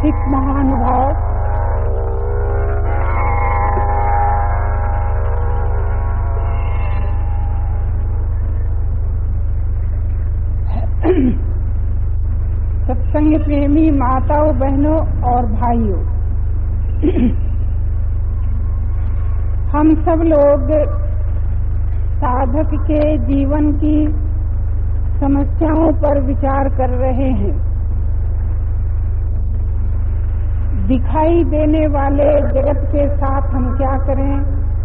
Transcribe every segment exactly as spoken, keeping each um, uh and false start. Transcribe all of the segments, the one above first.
उपस्थित महानुभाव, सत्संग प्रेमी माताओं, बहनों और भाइयों, हम सब लोग साधक के जीवन की समस्याओं पर विचार कर रहे हैं। दिखाई देने वाले जगत के साथ हम क्या करें,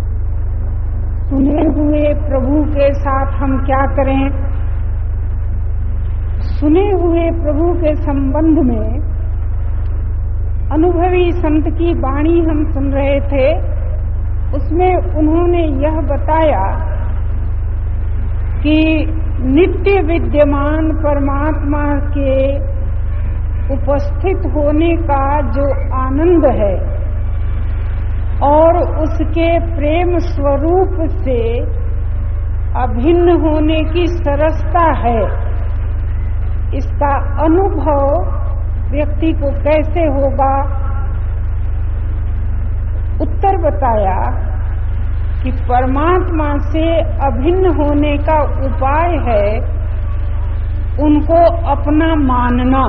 सुने हुए प्रभु के साथ हम क्या करें। सुने हुए प्रभु के संबंध में अनुभवी संत की वाणी हम सुन रहे थे। उसमें उन्होंने यह बताया कि नित्य विद्यमान परमात्मा के उपस्थित होने का जो आनंद है और उसके प्रेम स्वरूप से अभिन्न होने की सरसता है, इसका अनुभव व्यक्ति को कैसे होगा। उत्तर बताया कि परमात्मा से अभिन्न होने का उपाय है उनको अपना मानना।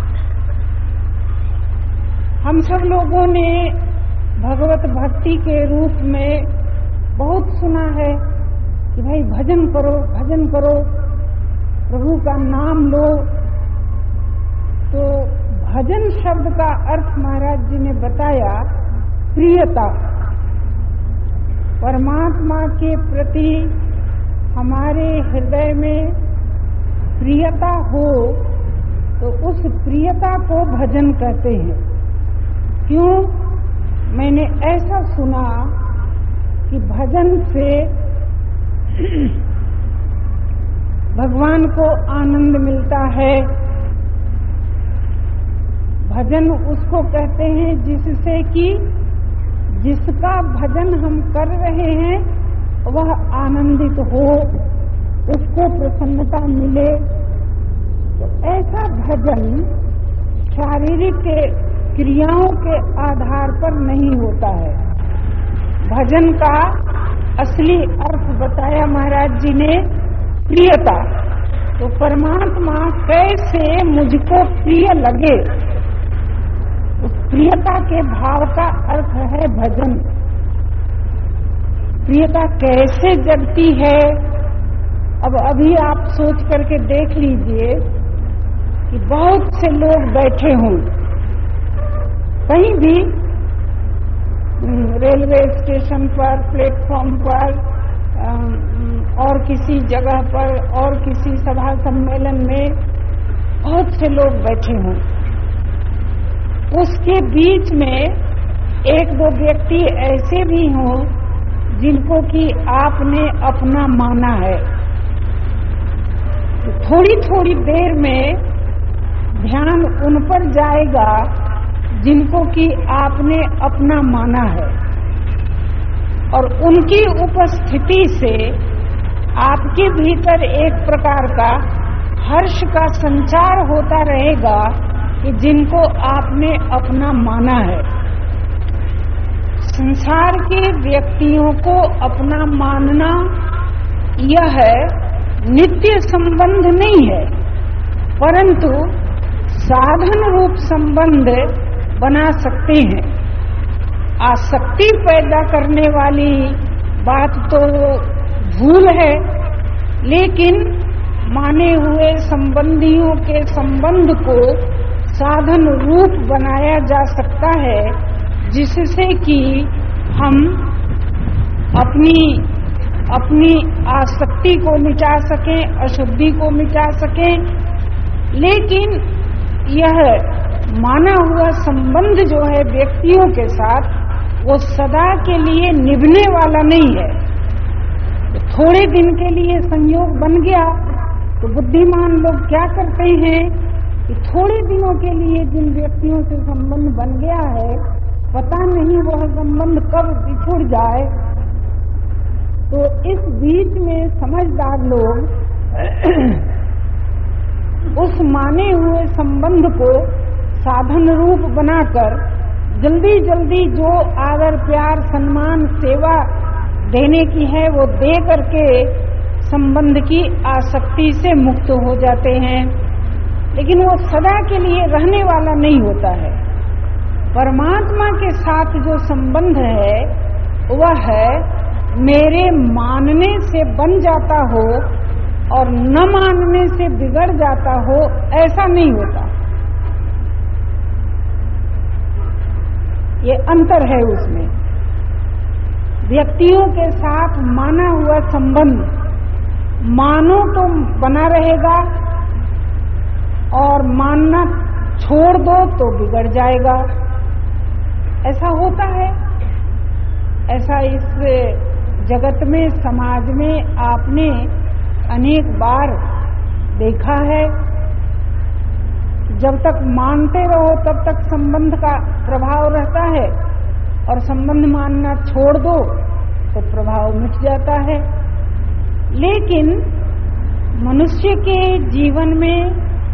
हम सब लोगों ने भगवत भक्ति के रूप में बहुत सुना है कि भाई भजन करो, भजन करो, प्रभु का नाम लो। तो भजन शब्द का अर्थ महाराज जी ने बताया प्रियता। परमात्मा के प्रति हमारे हृदय में प्रियता हो तो उस प्रियता को भजन कहते हैं। क्यों? मैंने ऐसा सुना कि भजन से भगवान को आनंद मिलता है। भजन उसको कहते हैं जिससे कि जिसका भजन हम कर रहे हैं वह आनंदित हो, उसको प्रसन्नता मिले। तो ऐसा भजन शारीरिक क्रियाओं के आधार पर नहीं होता है। भजन का असली अर्थ बताया महाराज जी ने प्रियता। तो परमात्मा कैसे मुझको प्रिय लगे, उस प्रियता के भाव का अर्थ है भजन। प्रियता कैसे जगती है? अब अभी आप सोच करके देख लीजिए कि बहुत से लोग बैठे हों कहीं भी, रेलवे स्टेशन पर, प्लेटफॉर्म पर और किसी जगह पर और किसी सभा सम्मेलन में बहुत से लोग बैठे हों। उसके बीच में एक दो व्यक्ति ऐसे भी हों जिनको कि आपने अपना माना है। तो थोड़ी थोड़ी देर में ध्यान उन पर जाएगा जिनको कि आपने अपना माना है, और उनकी उपस्थिति से आपके भीतर एक प्रकार का हर्ष का संचार होता रहेगा कि जिनको आपने अपना माना है। संसार के व्यक्तियों को अपना मानना यह नित्य संबंध नहीं है, परंतु साधन रूप संबंध बना सकते हैं। आसक्ति पैदा करने वाली बात तो भूल है, लेकिन माने हुए संबंधियों के संबंध को साधन रूप बनाया जा सकता है, जिससे कि हम अपनी अपनी आसक्ति को मिटा सकें, अशुद्धि को मिटा सकें। लेकिन यह माना हुआ संबंध जो है व्यक्तियों के साथ, वो सदा के लिए निभने वाला नहीं है। तो थोड़े दिन के लिए संयोग बन गया तो बुद्धिमान लोग क्या करते हैं कि थोड़े दिनों के लिए जिन व्यक्तियों से संबंध बन गया है, पता नहीं वह संबंध कब बिछुड़ जाए। तो इस बीच में समझदार लोग उस माने हुए संबंध को साधन रूप बनाकर जल्दी जल्दी जो आदर प्यार सम्मान सेवा देने की है वो दे करके संबंध की आसक्ति से मुक्त हो जाते हैं। लेकिन वो सदा के लिए रहने वाला नहीं होता है। परमात्मा के साथ जो संबंध है वह है मेरे मानने से बन जाता हो और न मानने से बिगड़ जाता हो, ऐसा नहीं होता। ये अंतर है उसमें। व्यक्तियों के साथ माना हुआ संबंध मानो तो बना रहेगा और मानना छोड़ दो तो बिगड़ जाएगा, ऐसा होता है। ऐसा इस जगत में समाज में आपने अनेक बार देखा है। जब तक मानते रहो तब तक संबंध का प्रभाव रहता है और संबंध मानना छोड़ दो तो प्रभाव मिट जाता है। लेकिन मनुष्य के जीवन में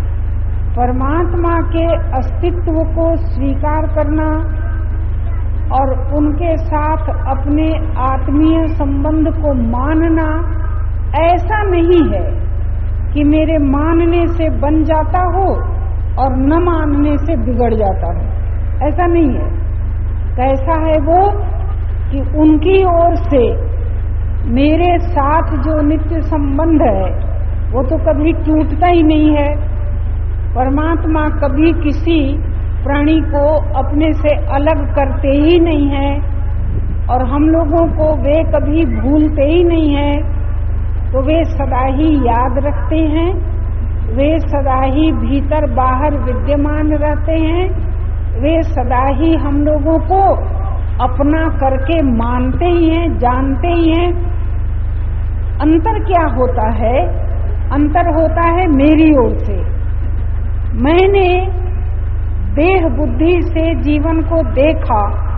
परमात्मा के अस्तित्व को स्वीकार करना और उनके साथ अपने आत्मीय संबंध को मानना ऐसा नहीं है कि मेरे मानने से बन जाता हो और न मानने से बिगड़ जाता हो, ऐसा नहीं है। कैसा है वो कि उनकी ओर से मेरे साथ जो नित्य संबंध है वो तो कभी टूटता ही नहीं है। परमात्मा कभी किसी प्राणी को अपने से अलग करते ही नहीं है और हम लोगों को वे कभी भूलते ही नहीं है। तो वे सदा ही याद रखते हैं, वे सदा ही भीतर बाहर विद्यमान रहते हैं, वे सदा ही हम लोगों को अपना करके मानते ही हैं, जानते ही हैं। अंतर क्या होता है? अंतर होता है मेरी ओर से। मैंने देह बुद्धि से जीवन को देखा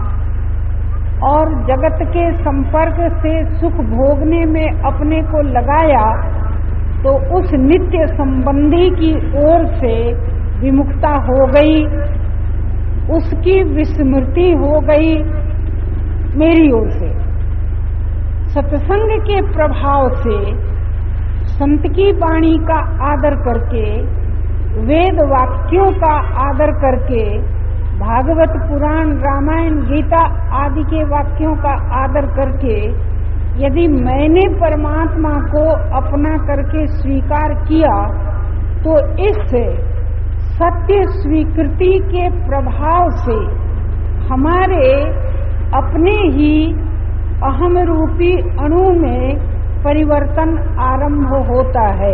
और जगत के संपर्क से सुख भोगने में अपने को लगाया, तो उस नित्य संबंधी की ओर से विमुखता हो गई, उसकी विस्मृति हो गई मेरी ओर से। सत्संग के प्रभाव से संत की वाणी का आदर करके, वेद वाक्यों का आदर करके, भागवत पुराण रामायण गीता आदि के वाक्यों का आदर करके यदि मैंने परमात्मा को अपना करके स्वीकार किया, तो इस सत्य स्वीकृति के प्रभाव से हमारे अपने ही अहम रूपी अणु में परिवर्तन आरंभ होता है।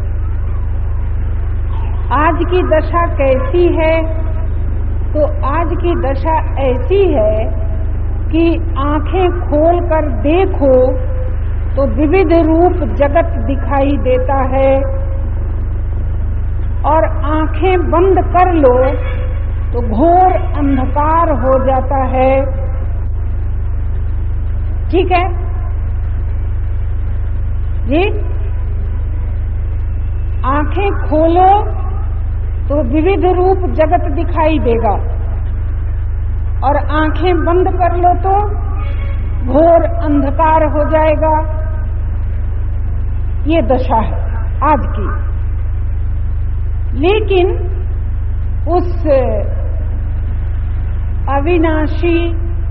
आज की दशा कैसी है? तो आज की दशा ऐसी है कि आंखें खोलकर देखो तो विविध रूप जगत दिखाई देता है और आंखें बंद कर लो तो घोर अंधकार हो जाता है। ठीक है जी? आंखें खोलो तो विविध रूप जगत दिखाई देगा और आंखें बंद कर लो तो घोर अंधकार हो जाएगा। ये दशा है आज की। लेकिन उस अविनाशी,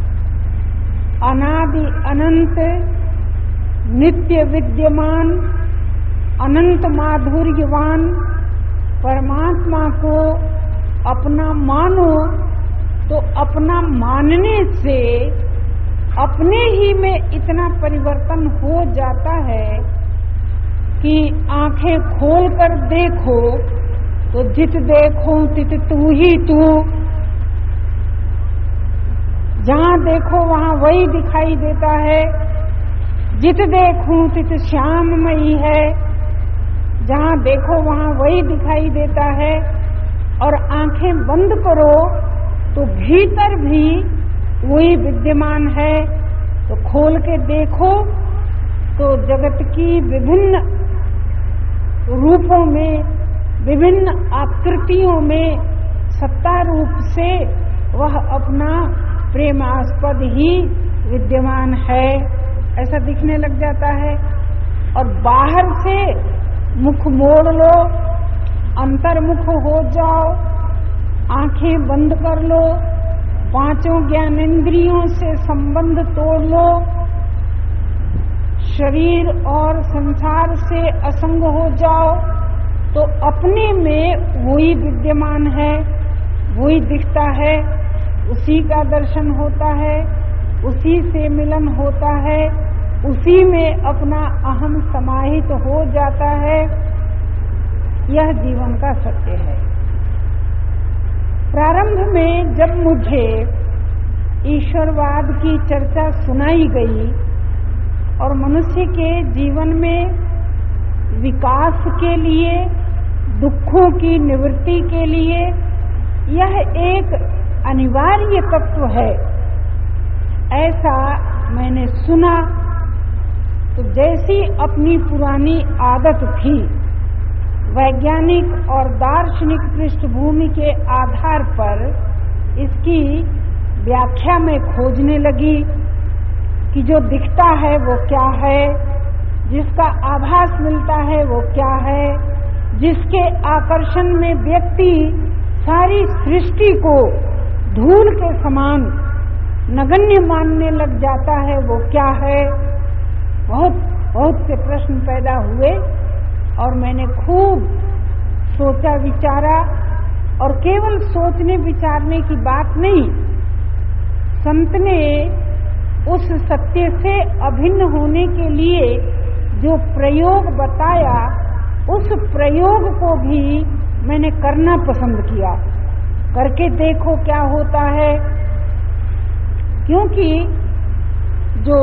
अनादि अनंत, नित्य विद्यमान, अनंत माधुर्यवान परमात्मा को अपना मानो तो अपना मानने से अपने ही में इतना परिवर्तन हो जाता है कि आंखें खोलकर देखो तो जित देखो तित तू ही तू, जहां देखो वहां वही दिखाई देता है। जित देखूं तित श्याममयी है, जहां देखो वहां वही दिखाई देता है। और आंखें बंद करो तो भीतर भी वही विद्यमान है। तो खोल के देखो तो जगत की विभिन्न रूपों में, विभिन्न आकृतियों में सत्ता रूप से वह अपना प्रेमास्पद ही विद्यमान है ऐसा दिखने लग जाता है। और बाहर से मुख मोड़ लो, अंतर्मुख हो जाओ, आंखें बंद कर लो, पांचों ज्ञानेंद्रियों से संबंध तोड़ लो, शरीर और संसार से असंग हो जाओ, तो अपने में वही विद्यमान है, वही दिखता है, उसी का दर्शन होता है, उसी से मिलन होता है, उसी में अपना अहम समाहित हो जाता है। यह जीवन का सत्य है। प्रारंभ में जब मुझे ईश्वरवाद की चर्चा सुनाई गई और मनुष्य के जीवन में विकास के लिए, दुखों की निवृत्ति के लिए यह एक अनिवार्य तत्व है, ऐसा मैंने सुना, तो जैसी अपनी पुरानी आदत थी, वैज्ञानिक और दार्शनिक पृष्ठभूमि के आधार पर इसकी व्याख्या में खोजने लगी कि जो दिखता है वो क्या है, जिसका आभास मिलता है वो क्या है, जिसके आकर्षण में व्यक्ति सारी सृष्टि को धूल के समान नगण्य मानने लग जाता है वो क्या है। बहुत बहुत से प्रश्न पैदा हुए और मैंने खूब सोचा विचारा, और केवल सोचने विचारने की बात नहीं, संत ने उस सत्य से अभिन्न होने के लिए जो प्रयोग बताया, उस प्रयोग को भी मैंने करना पसंद किया, करके देखो क्या होता है। क्योंकि जो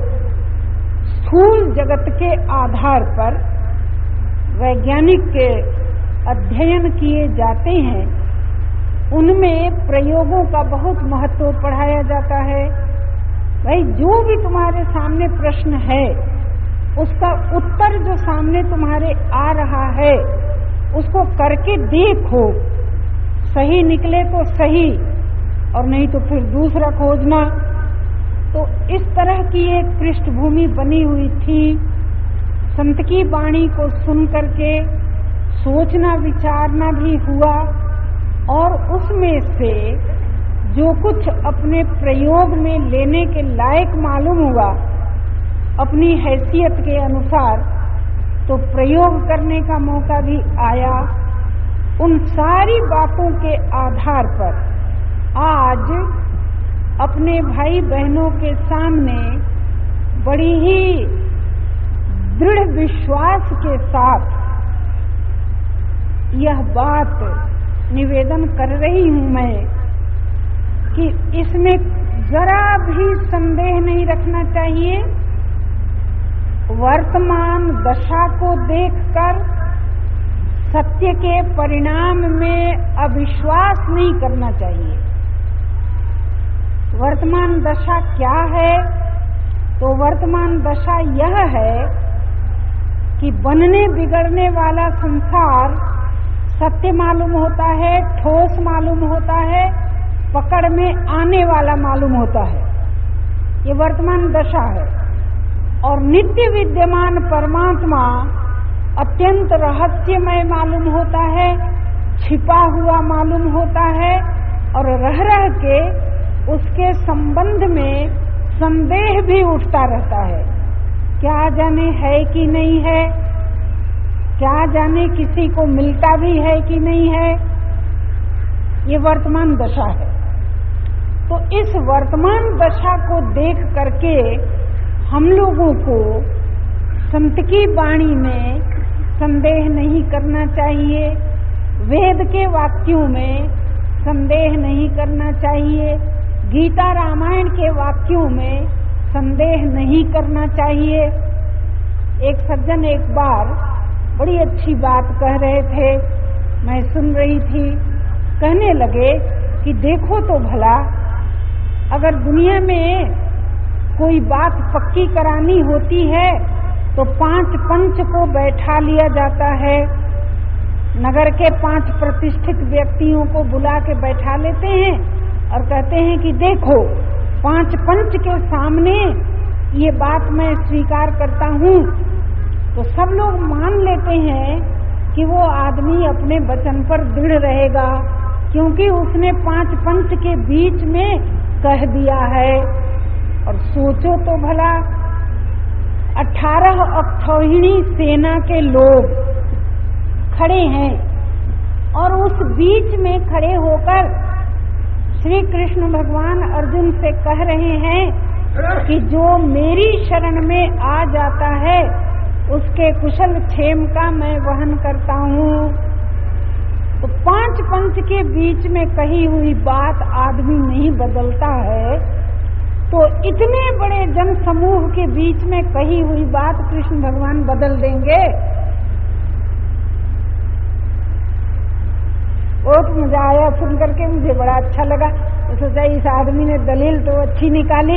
स्थूल जगत के आधार पर वैज्ञानिक के अध्ययन किए जाते हैं, उनमें प्रयोगों का बहुत महत्व पढ़ाया जाता है। भाई जो भी तुम्हारे सामने प्रश्न है, उसका उत्तर जो सामने तुम्हारे आ रहा है, उसको करके देखो, सही निकले तो सही और नहीं तो फिर दूसरा खोजना। तो इस तरह की एक पृष्ठभूमि बनी हुई थी। संत की वाणी को सुन करके सोचना विचारना भी हुआ, और उसमें से जो कुछ अपने प्रयोग में लेने के लायक मालूम हुआ अपनी हैसियत के अनुसार, तो प्रयोग करने का मौका भी आया। उन सारी बातों के आधार पर आज अपने भाई बहनों के सामने बड़ी ही दृढ़ विश्वास के साथ यह बात निवेदन कर रही हूं मैं कि इसमें जरा भी संदेह नहीं रखना चाहिए। वर्तमान दशा को देखकर सत्य के परिणाम में अविश्वास नहीं करना चाहिए। वर्तमान दशा क्या है? तो वर्तमान दशा यह है कि बनने बिगड़ने वाला संसार सत्य मालूम होता है, ठोस मालूम होता है, पकड़ में आने वाला मालूम होता है। ये वर्तमान दशा है। और नित्य विद्यमान परमात्मा अत्यंत रहस्यमय मालूम होता है, छिपा हुआ मालूम होता है, और रह रह के उसके संबंध में संदेह भी उठता रहता है। क्या जाने है कि नहीं है, क्या जाने किसी को मिलता भी है कि नहीं है। ये वर्तमान दशा है। तो इस वर्तमान दशा को देख करके हम लोगों को संत की वाणी में संदेह नहीं करना चाहिए, वेद के वाक्यों में संदेह नहीं करना चाहिए, गीता रामायण के वाक्यों में संदेह नहीं करना चाहिए। एक सज्जन एक बार बड़ी अच्छी बात कह रहे थे, मैं सुन रही थी। कहने लगे कि देखो तो भला, अगर दुनिया में कोई बात पक्की करानी होती है तो पांच पंच को बैठा लिया जाता है, नगर के पांच प्रतिष्ठित व्यक्तियों को बुला के बैठा लेते हैं और कहते हैं कि देखो, पांच पंच के सामने ये बात मैं स्वीकार करता हूँ। तो सब लोग मान लेते हैं कि वो आदमी अपने वचन पर दृढ़ रहेगा, क्योंकि उसने पांच पंच के बीच में कह दिया है। और सोचो तो भला, अठारह अक्षौहिणी सेना के लोग खड़े हैं और उस बीच में खड़े होकर श्री कृष्ण भगवान अर्जुन से कह रहे हैं कि जो मेरी शरण में आ जाता है उसके कुशल क्षेम का मैं वहन करता हूँ। तो पांच पंच के बीच में कही हुई बात आदमी नहीं बदलता है, तो इतने बड़े जन समूह के बीच में कही हुई बात कृष्ण भगवान बदल देंगे? बहुत मजा आया सुन करके, मुझे बड़ा अच्छा लगा। तो सोचा इस आदमी ने दलील तो अच्छी निकाली,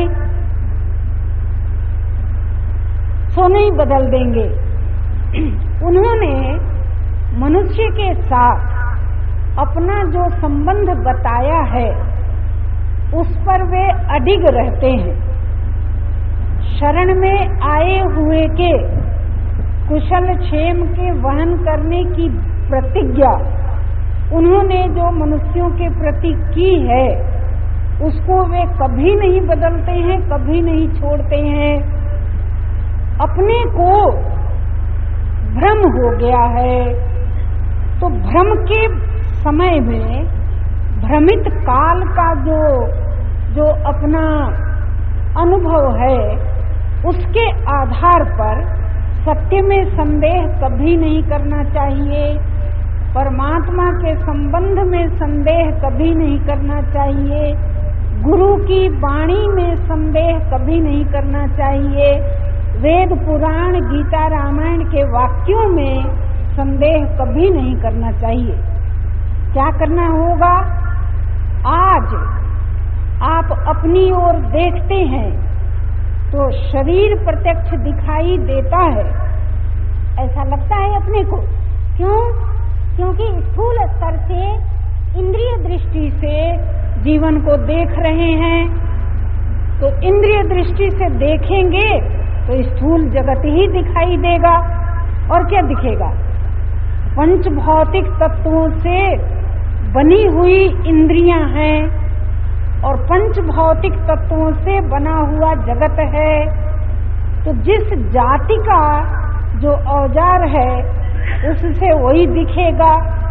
सो नहीं बदल देंगे। उन्होंने मनुष्य के साथ अपना जो संबंध बताया है उस पर वे अडिग रहते हैं। शरण में आए हुए के कुशल क्षेम के वहन करने की प्रतिज्ञा उन्होंने जो मनुष्यों के प्रति की है उसको वे कभी नहीं बदलते हैं, कभी नहीं छोड़ते हैं। अपने को भ्रम हो गया है, तो भ्रम के समय में भ्रमित काल का जो जो अपना अनुभव है उसके आधार पर सत्य में संदेह कभी नहीं करना चाहिए। परमात्मा के संबंध में संदेह कभी नहीं करना चाहिए। गुरु की वाणी में संदेह कभी नहीं करना चाहिए। वेद पुराण गीता रामायण के वाक्यों में संदेह कभी नहीं करना चाहिए। क्या करना होगा? आज आप अपनी ओर देखते हैं तो शरीर प्रत्यक्ष दिखाई देता है, ऐसा लगता है अपने को। क्यों? क्योंकि स्थूल स्तर से इंद्रिय दृष्टि से जीवन को देख रहे हैं। तो इंद्रिय दृष्टि से देखेंगे तो स्थूल जगत ही दिखाई देगा। और क्या दिखेगा? पंच भौतिक तत्वों से बनी हुई इंद्रियां हैं और पंच भौतिक तत्वों से बना हुआ जगत है। तो जिस जाति का जो औजार है उससे वही दिखेगा।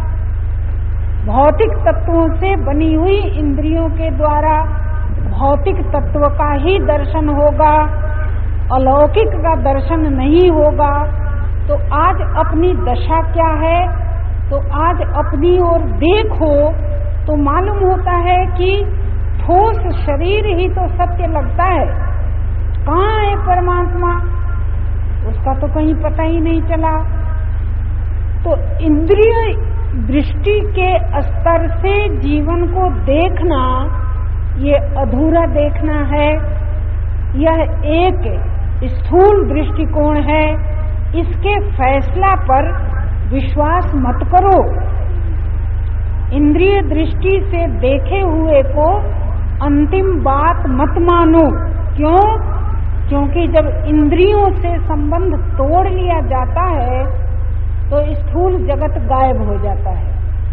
भौतिक तत्वों से बनी हुई इंद्रियों के द्वारा भौतिक तत्व का ही दर्शन होगा, अलौकिक का दर्शन नहीं होगा। तो आज अपनी दशा क्या है? तो आज अपनी ओर देखो तो मालूम होता है कि ठोस शरीर ही तो सत्य लगता है। कहाँ है परमात्मा? उसका तो कहीं पता ही नहीं चला। तो इंद्रिय दृष्टि के स्तर से जीवन को देखना ये अधूरा देखना है। यह एक स्थूल दृष्टिकोण है। इसके फैसला पर विश्वास मत करो। इंद्रिय दृष्टि से देखे हुए को अंतिम बात मत मानो। क्यों? क्योंकि जब इंद्रियों से संबंध तोड़ लिया जाता है तो स्थूल जगत गायब हो जाता है,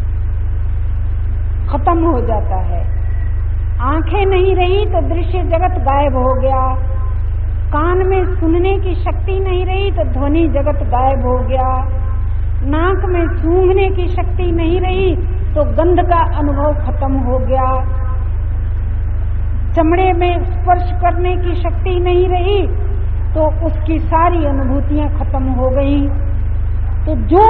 खत्म हो जाता है। आंखें नहीं रही तो दृश्य जगत गायब हो गया। कान में सुनने की शक्ति नहीं रही तो ध्वनि जगत गायब हो गया। नाक में सूंघने की शक्ति नहीं रही तो गंध का अनुभव खत्म हो गया। चमड़े में स्पर्श करने की शक्ति नहीं रही तो उसकी सारी अनुभूतियां खत्म हो गई। तो जो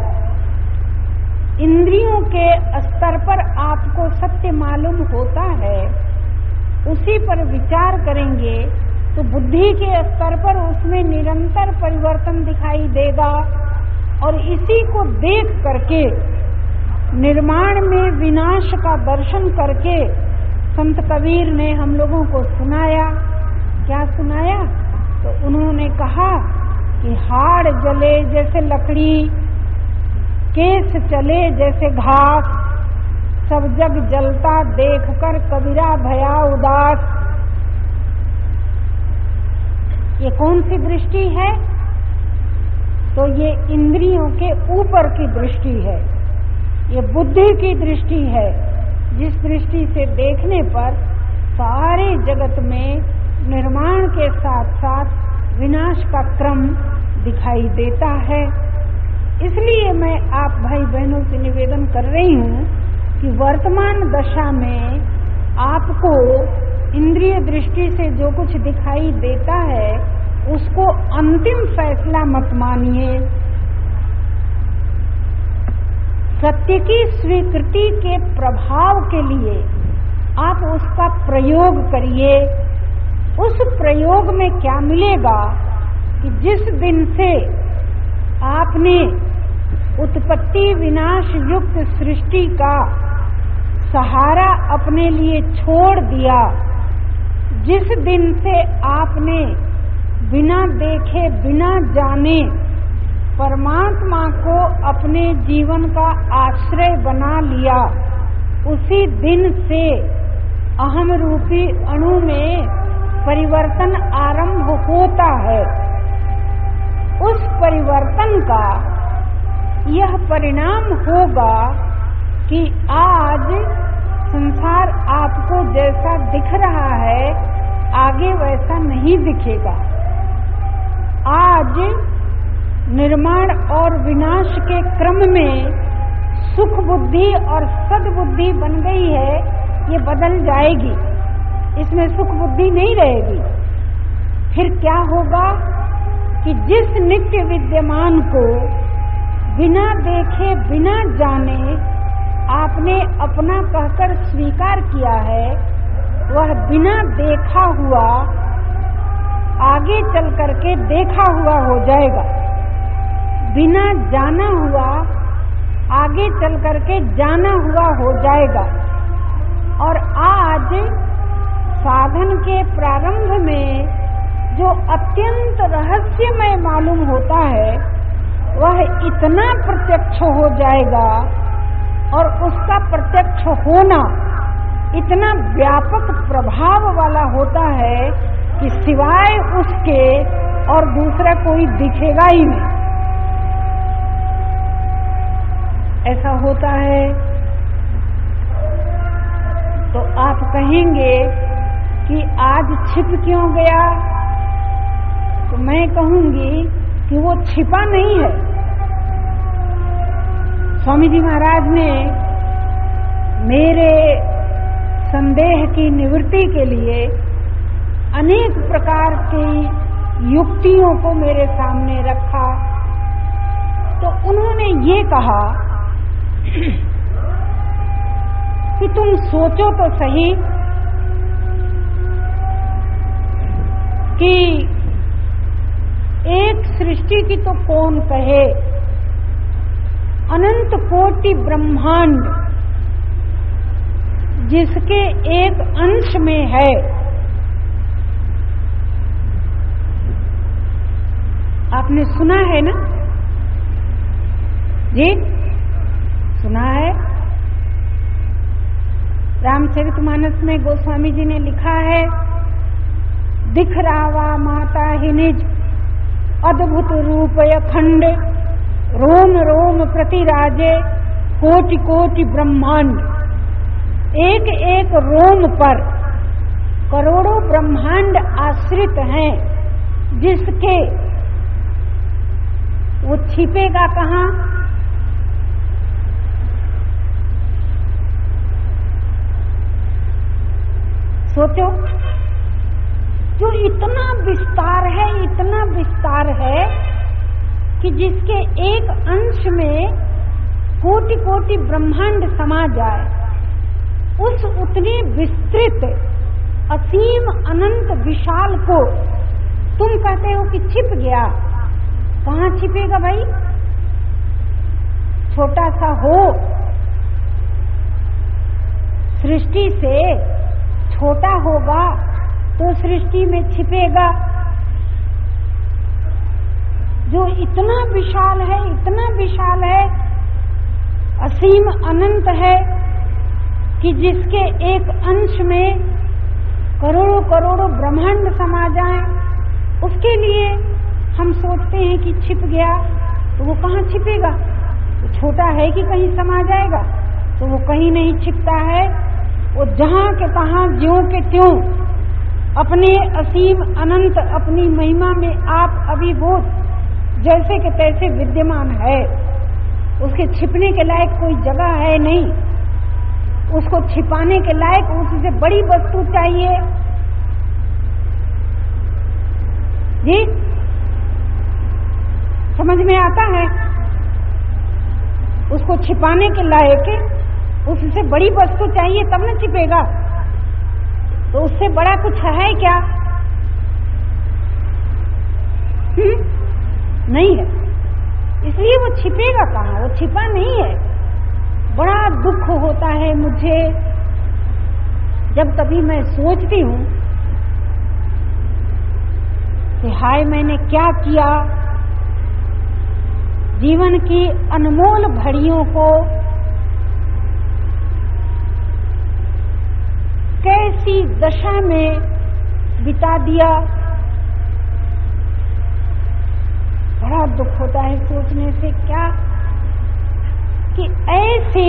इंद्रियों के स्तर पर आपको सत्य मालूम होता है उसी पर विचार करेंगे तो बुद्धि के स्तर पर उसमें निरंतर परिवर्तन दिखाई देगा। और इसी को देख करके निर्माण में विनाश का दर्शन करके संत कबीर ने हम लोगों को सुनाया। क्या सुनाया? तो उन्होंने कहा कि हाड़ जले जैसे लकड़ी, केस चले जैसे घास, सब जग जलता देखकर कबीरा भया उदास। ये कौन सी दृष्टि है? तो ये इंद्रियों के ऊपर की दृष्टि है, ये बुद्धि की दृष्टि है, जिस दृष्टि से देखने पर सारे जगत में निर्माण के साथ साथ विनाश का क्रम दिखाई देता है। इसलिए मैं आप भाई बहनों से निवेदन कर रही हूँ कि वर्तमान दशा में आपको इंद्रिय दृष्टि से जो कुछ दिखाई देता है उसको अंतिम फैसला मत मानिए। सत्य की स्वीकृति के प्रभाव के लिए आप उसका प्रयोग करिए। उस प्रयोग में क्या मिलेगा कि जिस दिन से आपने उत्पत्ति विनाश युक्त सृष्टि का सहारा अपने लिए छोड़ दिया, जिस दिन से आपने बिना देखे बिना जाने परमात्मा को अपने जीवन का आश्रय बना लिया, उसी दिन से अहम रूपी अणु में परिवर्तन आरंभ होता है। उस परिवर्तन का यह परिणाम होगा कि आज संसार आपको जैसा दिख रहा है आगे वैसा नहीं दिखेगा। आज निर्माण और विनाश के क्रम में सुख बुद्धि और सद्बुद्धि बन गई है, ये बदल जाएगी, इसमें सुख बुद्धि नहीं रहेगी। फिर क्या होगा कि जिस नित्य विद्यमान को बिना देखे बिना जाने आपने अपना कहकर स्वीकार किया है, वह बिना देखा हुआ आगे चल करके देखा हुआ हो जाएगा, बिना जाना हुआ आगे चल करके जाना हुआ हो जाएगा। और आज साधन के प्रारंभ में जो अत्यंत रहस्यमय मालूम होता है वह इतना प्रत्यक्ष हो जाएगा और उसका प्रत्यक्ष होना इतना व्यापक प्रभाव वाला होता है कि सिवाय उसके और दूसरा कोई दिखेगा ही नहीं। ऐसा होता है तो आप कहेंगे कि आज छिप क्यों गया? तो मैं कहूंगी कि वो छिपा नहीं है। स्वामी जी महाराज ने मेरे संदेह की निवृत्ति के लिए अनेक प्रकार की युक्तियों को मेरे सामने रखा। तो उन्होंने ये कहा कि तुम सोचो तो सही कि एक सृष्टि की तो कौन कहे, अनंत कोटि ब्रह्मांड जिसके एक अंश में है, आपने सुना है ना जी? सुना है। रामचरितमानस में गोस्वामी जी ने लिखा है, दिख रावा माता ही निज अद्भुत रूप अखंड, रोम रोम प्रतिराजे कोटि कोटि ब्रह्मांड। एक एक रोम पर करोड़ों ब्रह्मांड आश्रित हैं, जिसके वो छिपेगा कहाँ? सोचो, जो इतना विस्तार है, इतना विस्तार है कि जिसके एक अंश में कोटि कोटि ब्रह्मांड समा जाए, उस उतने विस्तृत असीम अनंत विशाल को तुम कहते हो कि छिप गया। कहाँ छिपेगा भाई? छोटा सा हो, सृष्टि से छोटा होगा तो सृष्टि में छिपेगा। जो इतना विशाल है, इतना विशाल है असीम अनंत है कि जिसके एक अंश में करोड़ों करोड़ों ब्रह्मांड समा जाएं, उसके लिए हम सोचते हैं कि छिप गया, तो वो कहाँ छिपेगा? वो छोटा है कि कहीं समा जाएगा? तो वो कहीं नहीं छिपता है। वो जहाँ के तहाँ ज्यों के त्यों अपने असीम अनंत अपनी महिमा में आप अभिभूत जैसे के तैसे विद्यमान है। उसके छिपने के लायक कोई जगह है नहीं। उसको छिपाने के लायक उससे बड़ी वस्तु चाहिए। जी समझ में आता है? उसको छिपाने के लायक उससे बड़ी वस्तु चाहिए तब न छिपेगा। तो उससे बड़ा कुछ है क्या? हुँ? नहीं है। इसलिए वो छिपेगा कहाँ? वो छिपा नहीं है। बड़ा दुख होता है मुझे जब कभी मैं सोचती हूँ कि हाय मैंने क्या किया, जीवन की अनमोल घड़ियों को कैसी दशा में बिता दिया। बड़ा दुख होता है सोचने से क्या कि ऐसे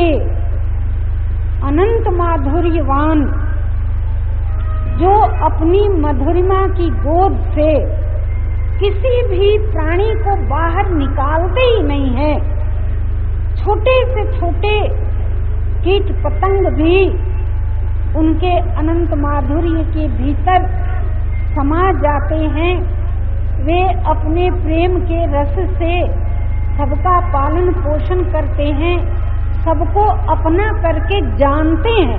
अनंत माधुर्यवान जो अपनी मधुरिमा की गोद से किसी भी प्राणी को बाहर निकालते ही नहीं है। छोटे से छोटे कीट पतंग भी उनके अनंत माधुर्य के भीतर समा जाते हैं। वे अपने प्रेम के रस से सबका पालन पोषण करते हैं, सबको अपना करके जानते हैं।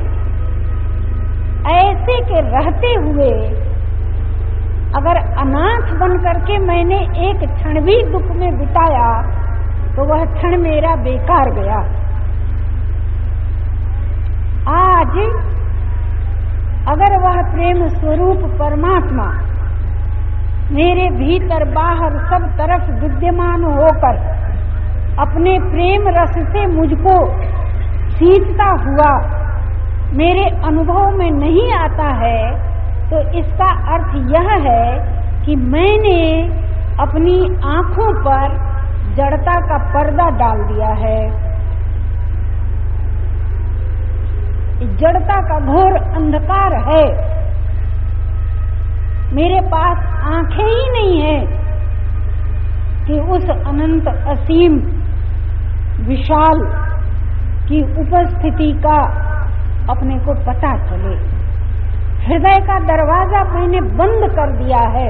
ऐसे के रहते हुए अगर अनाथ बन करके मैंने एक क्षण भी दुख में बिताया तो वह क्षण मेरा बेकार गया। आज अगर वह प्रेम स्वरूप परमात्मा मेरे भीतर बाहर सब तरफ विद्यमान होकर अपने प्रेम रस से मुझको सींचता हुआ मेरे अनुभव में नहीं आता है, तो इसका अर्थ यह है कि मैंने अपनी आंखों पर जड़ता का पर्दा डाल दिया है। जड़ता का घोर अंधकार है। मेरे पास आंखें ही नहीं है कि उस अनंत असीम विशाल की उपस्थिति का अपने को पता चले। हृदय का दरवाजा मैंने बंद कर दिया है।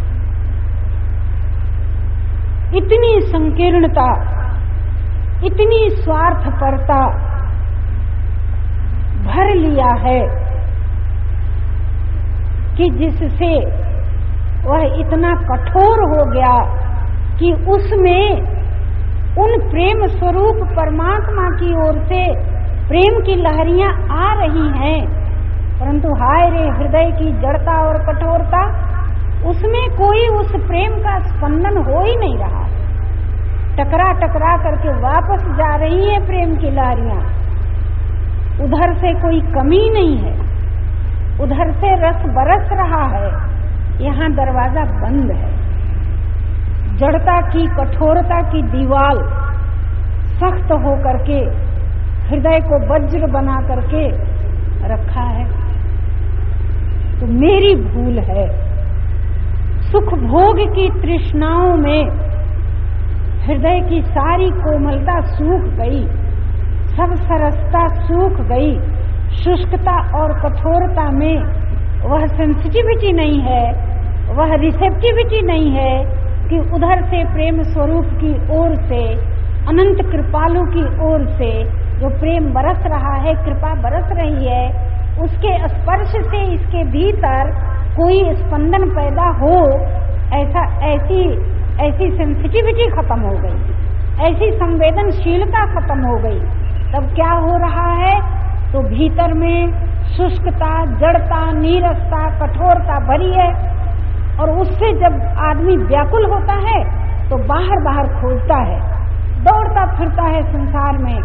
इतनी संकीर्णता, इतनी स्वार्थपरता भर लिया है कि जिससे वह इतना कठोर हो गया कि उसमें उन प्रेम स्वरूप परमात्मा की ओर से प्रेम की लहरियां आ रही हैं, परंतु हाय रे हृदय की जड़ता और कठोरता, उसमें कोई उस प्रेम का स्पंदन हो ही नहीं रहा। टकरा टकरा करके वापस जा रही है प्रेम की लहरियां। उधर से कोई कमी नहीं है, उधर से रस बरस रहा है, यहाँ दरवाजा बंद है। जड़ता की कठोरता की दीवार सख्त हो करके हृदय को वज्र बना करके रखा है। तो मेरी भूल है। सुख भोग की तृष्णाओं में हृदय की सारी कोमलता सूख गई, सब सरसता सूख गई। शुष्कता और कठोरता में वह सेंसिटिविटी नहीं है, वह रिसेप्टिविटी नहीं है कि उधर से प्रेम स्वरूप की ओर से, अनंत कृपालु की ओर से जो प्रेम बरस रहा है, कृपा बरस रही है, उसके स्पर्श से इसके भीतर कोई स्पंदन पैदा हो। ऐसा ऐसी ऐसी सेंसिटिविटी खत्म हो गई, ऐसी संवेदनशीलता खत्म हो गई। तब क्या हो रहा है? तो भीतर में शुष्कता, जड़ता, नीरसता, कठोरता भरी है। और उससे जब आदमी व्याकुल होता है तो बाहर बाहर खोजता है, दौड़ता फिरता है संसार में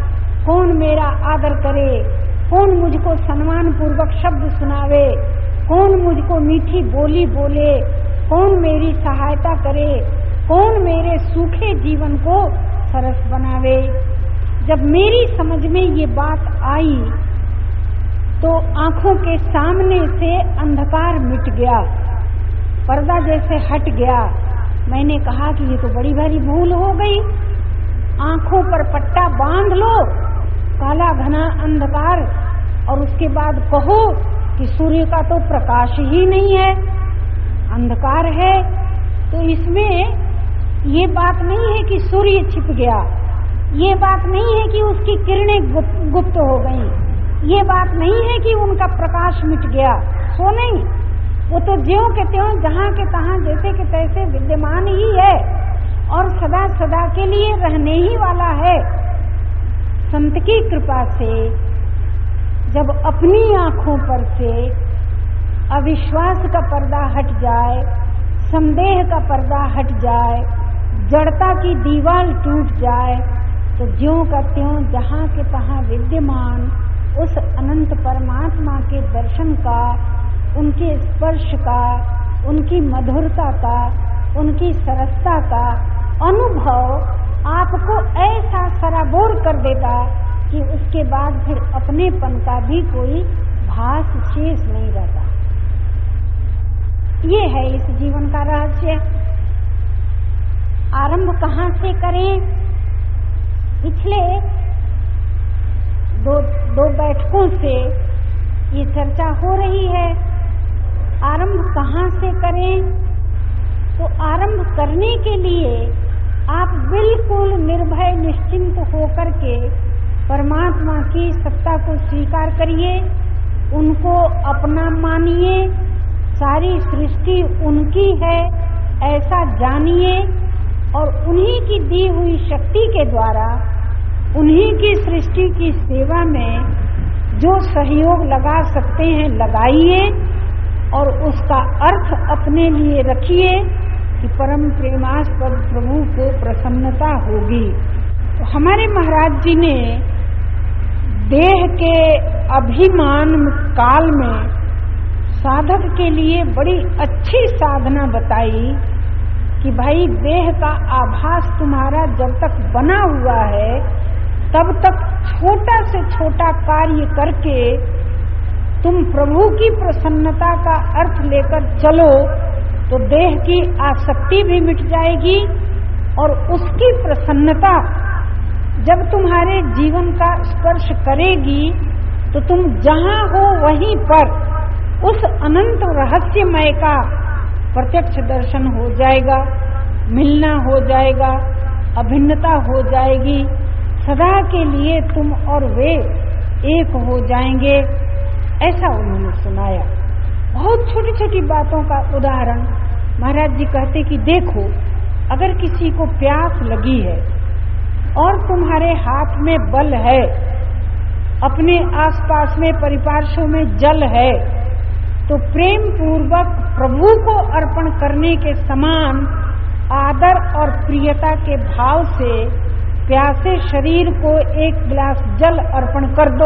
कौन मेरा आदर करे, कौन मुझको सम्मान पूर्वक शब्द सुनावे, कौन मुझको मीठी बोली बोले, कौन मेरी सहायता करे, कौन मेरे सूखे जीवन को सरस बनावे। जब मेरी समझ में ये बात आई तो आंखों के सामने से अंधकार मिट गया, पर्दा जैसे हट गया। मैंने कहा कि ये तो बड़ी भारी भूल हो गई, आंखों पर पट्टा बांध लो, काला घना अंधकार, और उसके बाद कहो कि सूर्य का तो प्रकाश ही नहीं है, अंधकार है। तो इसमें ये बात नहीं है कि सूर्य छिप गया, ये बात नहीं है कि उसकी किरणें गुप्त हो गईं, ये बात नहीं है कि उनका प्रकाश मिट गया, सो नहीं, वो तो ज्यों के त्यों जहाँ के तहाँ जैसे के तैसे विद्यमान ही है और सदा सदा के लिए रहने ही वाला है। संत की कृपा से जब अपनी आंखों पर से अविश्वास का पर्दा हट जाए, संदेह का पर्दा हट जाए, जड़ता की दीवार टूट जाए, तो ज्यों का त्यों जहाँ के तहाँ विद्यमान उस अनंत परमात्मा के दर्शन का, उनके स्पर्श का, उनकी मधुरता का, उनकी सरसता का अनुभव आपको ऐसा सराबोर कर देगा कि उसके बाद फिर अपनेपन का भी कोई भास शेष नहीं रहता। ये है इस जीवन का रहस्य। आरंभ कहाँ से करें? पिछले दो दो बैठकों से ये चर्चा हो रही है। आरंभ कहाँ से करें? तो आरंभ करने के लिए आप बिल्कुल निर्भय निश्चिंत होकर के परमात्मा की सत्ता को स्वीकार करिए, उनको अपना मानिए, सारी सृष्टि उनकी है ऐसा जानिए, और उन्हीं की दी हुई शक्ति के द्वारा उन्हीं की सृष्टि की सेवा में जो सहयोग लगा सकते हैं लगाइए, और उसका अर्थ अपने लिए रखिए कि परम प्रेमास्पद प्रभु को प्रसन्नता होगी। तो हमारे महाराज जी ने देह के अभिमान काल में साधक के लिए बड़ी अच्छी साधना बताई कि भाई देह का आभास तुम्हारा जब तक बना हुआ है तब तक छोटा से छोटा कार्य करके तुम प्रभु की प्रसन्नता का अर्थ लेकर चलो तो देह की आसक्ति भी मिट जाएगी, और उसकी प्रसन्नता जब तुम्हारे जीवन का स्पर्श करेगी तो तुम जहाँ हो वहीं पर उस अनंत रहस्यमय का प्रत्यक्ष दर्शन हो जाएगा, मिलना हो जाएगा, अभिन्नता हो जाएगी, सदा के लिए तुम और वे एक हो जाएंगे। ऐसा उन्होंने सुनाया। बहुत छोटी छोटी बातों का उदाहरण महाराज जी कहते कि देखो, अगर किसी को प्यास लगी है और तुम्हारे हाथ में बल है, अपने आसपास में परिपार्श्व में जल है, तो प्रेम पूर्वक प्रभु को अर्पण करने के समान आदर और प्रियता के भाव से प्यासे शरीर को एक गिलास जल अर्पण कर दो,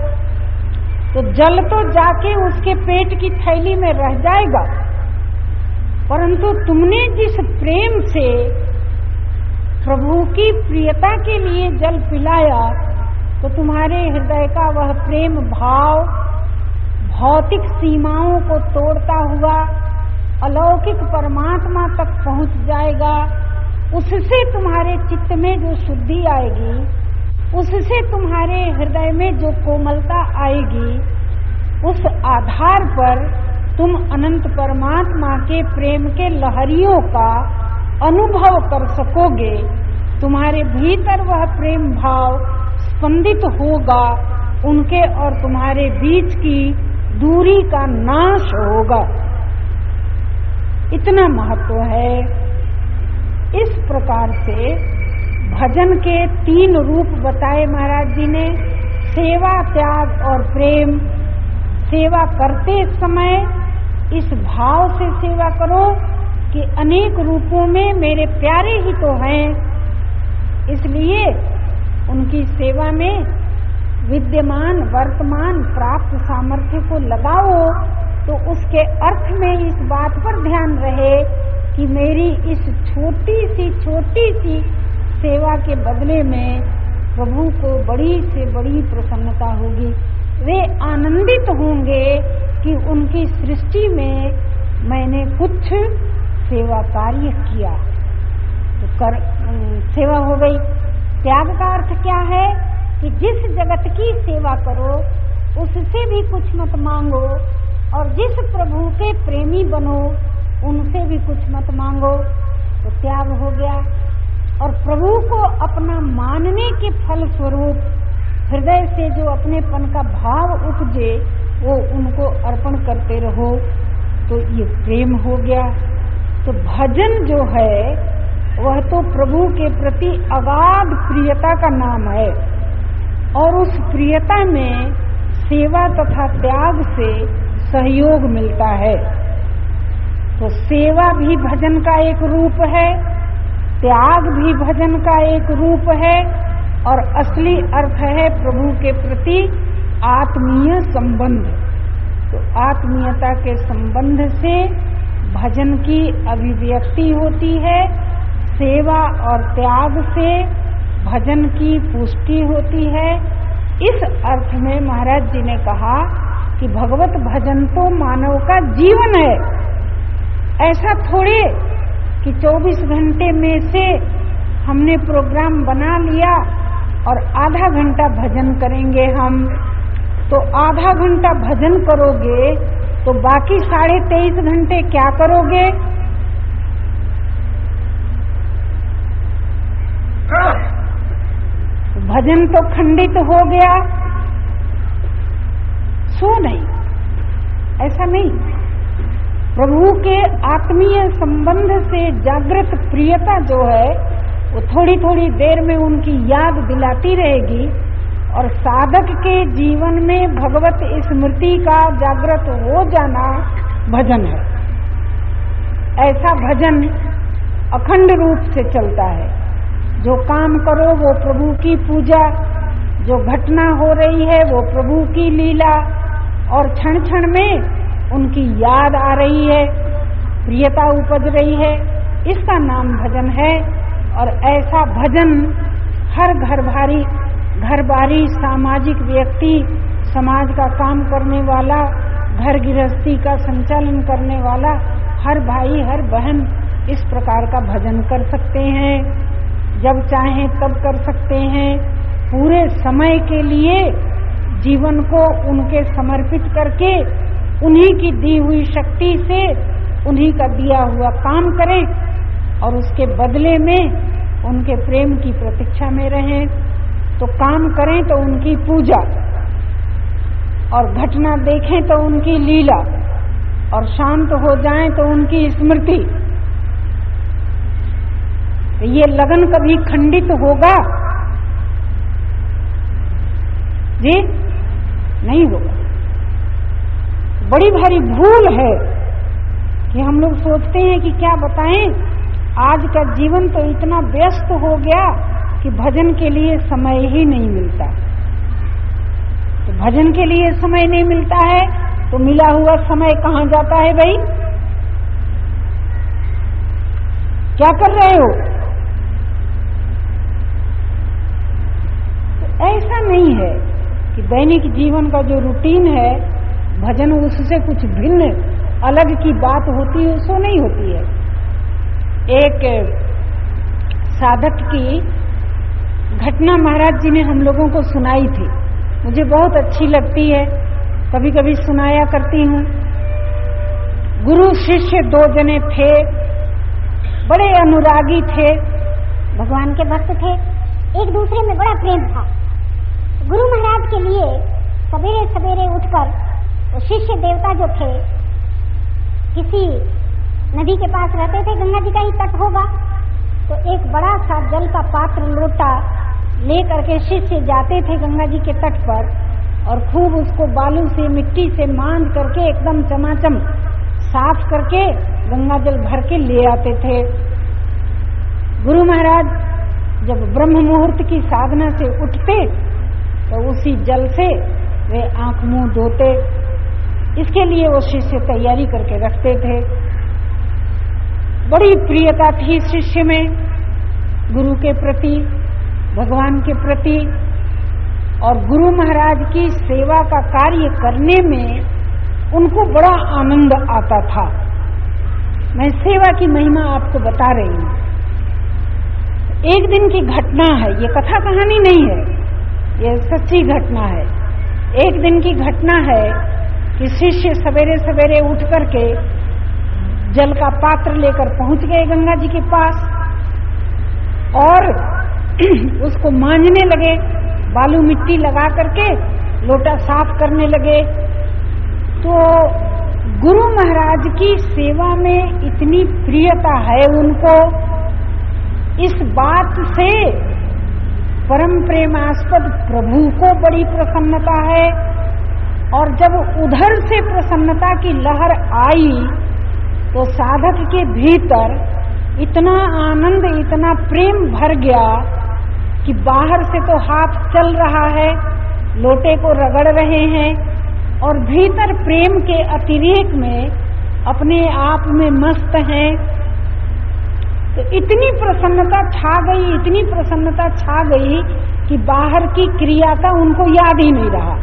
तो जल तो जाके उसके पेट की थैली में रह जाएगा, परंतु तुमने जिस प्रेम से प्रभु की प्रियता के लिए जल पिलाया, तो तुम्हारे हृदय का वह प्रेम भाव भौतिक सीमाओं को तोड़ता हुआ अलौकिक परमात्मा तक पहुंच जाएगा। उससे तुम्हारे चित्त में जो शुद्धि आएगी, उससे तुम्हारे हृदय में जो कोमलता आएगी, उस आधार पर तुम अनंत परमात्मा के प्रेम के लहरियों का अनुभव कर सकोगे। तुम्हारे भीतर वह प्रेम भाव स्पंदित होगा, उनके और तुम्हारे बीच की दूरी का नाश होगा। इतना महत्व है। इस प्रकार से भजन के तीन रूप बताए महाराज जी ने, सेवा, त्याग और प्रेम। सेवा करते समय इस भाव से सेवा करो कि अनेक रूपों में मेरे प्यारे ही तो हैं, इसलिए उनकी सेवा में विद्यमान वर्तमान प्राप्त सामर्थ्य को लगाओ, तो उसके अर्थ में इस बात पर ध्यान रहे कि मेरी इस छोटी सी छोटी सी सेवा के बदले में प्रभु को बड़ी से बड़ी प्रसन्नता होगी। वे आनंदित होंगे कि उनकी सृष्टि में मैंने कुछ सेवा कार्य किया। तो कर सेवा हो गई। त्याग का अर्थ क्या है कि जिस जगत की सेवा करो उससे भी कुछ मत मांगो, और जिस प्रभु के प्रेमी बनो उनसे भी कुछ मत मांगो। तो त्याग हो गया। और प्रभु को अपना मानने के फल स्वरूप हृदय से जो अपनेपन का भाव उपजे वो उनको अर्पण करते रहो, तो ये प्रेम हो गया। तो भजन जो है वह तो प्रभु के प्रति अगाध प्रियता का नाम है, और उस प्रियता में सेवा तथा त्याग से सहयोग मिलता है। तो सेवा भी भजन का एक रूप है, त्याग भी भजन का एक रूप है, और असली अर्थ है प्रभु के प्रति आत्मीय संबंध। तो आत्मीयता के संबंध से भजन की अभिव्यक्ति होती है, सेवा और त्याग से भजन की पुष्टि होती है। इस अर्थ में महाराज जी ने कहा कि भगवत भजन तो मानव का जीवन है। ऐसा थोड़े कि चौबीस घंटे में से हमने प्रोग्राम बना लिया और आधा घंटा भजन करेंगे हम। तो आधा घंटा भजन करोगे तो बाकी साढ़े तेईस घंटे क्या करोगे? भजन तो खंडित हो गया, सो नहीं, ऐसा नहीं। प्रभु के आत्मीय संबंध से जागृत प्रियता जो है वो थोड़ी थोड़ी देर में उनकी याद दिलाती रहेगी, और साधक के जीवन में भगवत स्मृति का जागृत हो जाना भजन है। ऐसा भजन अखंड रूप से चलता है। जो काम करो वो प्रभु की पूजा, जो घटना हो रही है वो प्रभु की लीला, और क्षण क्षण में उनकी याद आ रही है, प्रियता उपज रही है, इसका नाम भजन है। और ऐसा भजन हर घर भारी घर बारी सामाजिक व्यक्ति, समाज का काम करने वाला, घर गृहस्थी का संचालन करने वाला हर भाई हर बहन इस प्रकार का भजन कर सकते हैं। जब चाहें तब कर सकते हैं। पूरे समय के लिए जीवन को उनके समर्पित करके उन्हीं की दी हुई शक्ति से उन्हीं का दिया हुआ काम करें, और उसके बदले में उनके प्रेम की प्रतीक्षा में रहें। तो काम करें तो उनकी पूजा, और घटना देखें तो उनकी लीला, और शांत हो जाएं तो उनकी स्मृति। ये लगन कभी खंडित होगा जी? नहीं होगा। बड़ी भारी भूल है कि हम लोग सोचते हैं कि क्या बताएं, आज का जीवन तो इतना व्यस्त हो गया कि भजन के लिए समय ही नहीं मिलता। तो भजन के लिए समय नहीं मिलता है तो मिला हुआ समय कहाँ जाता है भाई? क्या कर रहे हो? तो ऐसा नहीं है कि दैनिक जीवन का जो रूटीन है भजन उससे कुछ भिन्न अलग की बात होती है, सो नहीं होती है। एक साधक की घटना महाराज जी ने हम लोगों को सुनाई थी, मुझे बहुत अच्छी लगती है, कभी कभी सुनाया करती हूँ। गुरु शिष्य दो जने थे, बड़े अनुरागी थे, भगवान के भक्त थे, एक दूसरे में बड़ा प्रेम था। गुरु महाराज के लिए सवेरे सवेरे उठकर वो शिष्य देवता जो थे किसी नदी के पास रहते थे, गंगा जी का ही तट होगा, तो एक बड़ा सा जल का पात्र लोटा लेकर के शिष्य जाते थे गंगा जी के तट पर, और खूब उसको बालू से मिट्टी से मांझ करके एकदम चमाचम साफ करके गंगा जल भर के ले आते थे। गुरु महाराज जब ब्रह्म मुहूर्त की साधना से उठते तो उसी जल से वे आंख मुंह धोते। इसके लिए वो शिष्य तैयारी करके रखते थे। बड़ी प्रियता थी शिष्य में गुरु के प्रति, भगवान के प्रति, और गुरु महाराज की सेवा का कार्य करने में उनको बड़ा आनंद आता था। मैं सेवा की महिमा आपको बता रही हूँ। एक दिन की घटना है, ये कथा कहानी नहीं है, ये सच्ची घटना है। एक दिन की घटना है कि शिष्य सवेरे सवेरे उठ करके जल का पात्र लेकर पहुंच गए गंगा जी के पास और उसको मांजने लगे, बालू मिट्टी लगा करके लोटा साफ करने लगे। तो गुरु महाराज की सेवा में इतनी प्रियता है उनको, इस बात से परम प्रेमास्पद प्रभु को बड़ी प्रसन्नता है। और जब उधर से प्रसन्नता की लहर आई तो साधक के भीतर इतना आनंद, इतना प्रेम भर गया कि बाहर से तो हाथ चल रहा है, लोटे को रगड़ रहे हैं और भीतर प्रेम के अतिरेक में अपने आप में मस्त हैं। तो इतनी प्रसन्नता छा गई, इतनी प्रसन्नता छा गई कि बाहर की क्रिया का उनको याद ही नहीं रहा।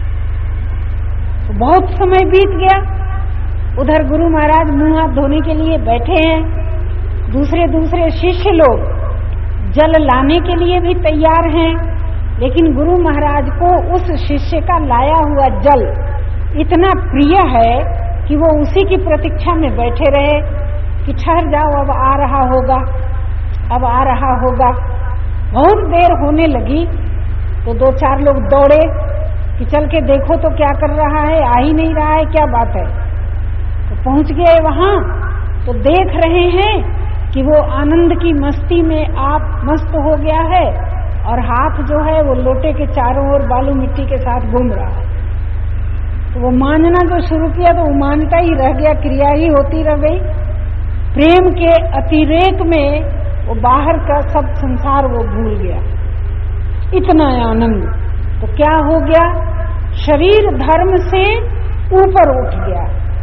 तो बहुत समय बीत गया। उधर गुरु महाराज मुंह हाथ धोने के लिए बैठे हैं, दूसरे दूसरे शिष्य लोग जल लाने के लिए भी तैयार हैं, लेकिन गुरु महाराज को उस शिष्य का लाया हुआ जल इतना प्रिय है कि वो उसी की प्रतीक्षा में बैठे रहे कि ठहर जाओ, अब आ रहा होगा, अब आ रहा होगा। बहुत देर होने लगी तो दो चार लोग दौड़े कि चल के देखो तो क्या कर रहा है, आ ही नहीं रहा है, क्या बात है। तो पहुंच गए वहां तो देख रहे हैं कि वो आनंद की मस्ती में आप मस्त हो गया है और हाथ जो है वो लोटे के चारों ओर बालू मिट्टी के साथ घूम रहा है। तो वो मानना जो शुरू किया तो वो मानता ही रह गया, क्रिया ही होती रह गई। प्रेम के अतिरेक में वो बाहर का सब संसार वो भूल गया, इतना आनंद। तो क्या हो गया, शरीर धर्म से ऊपर उठ गया।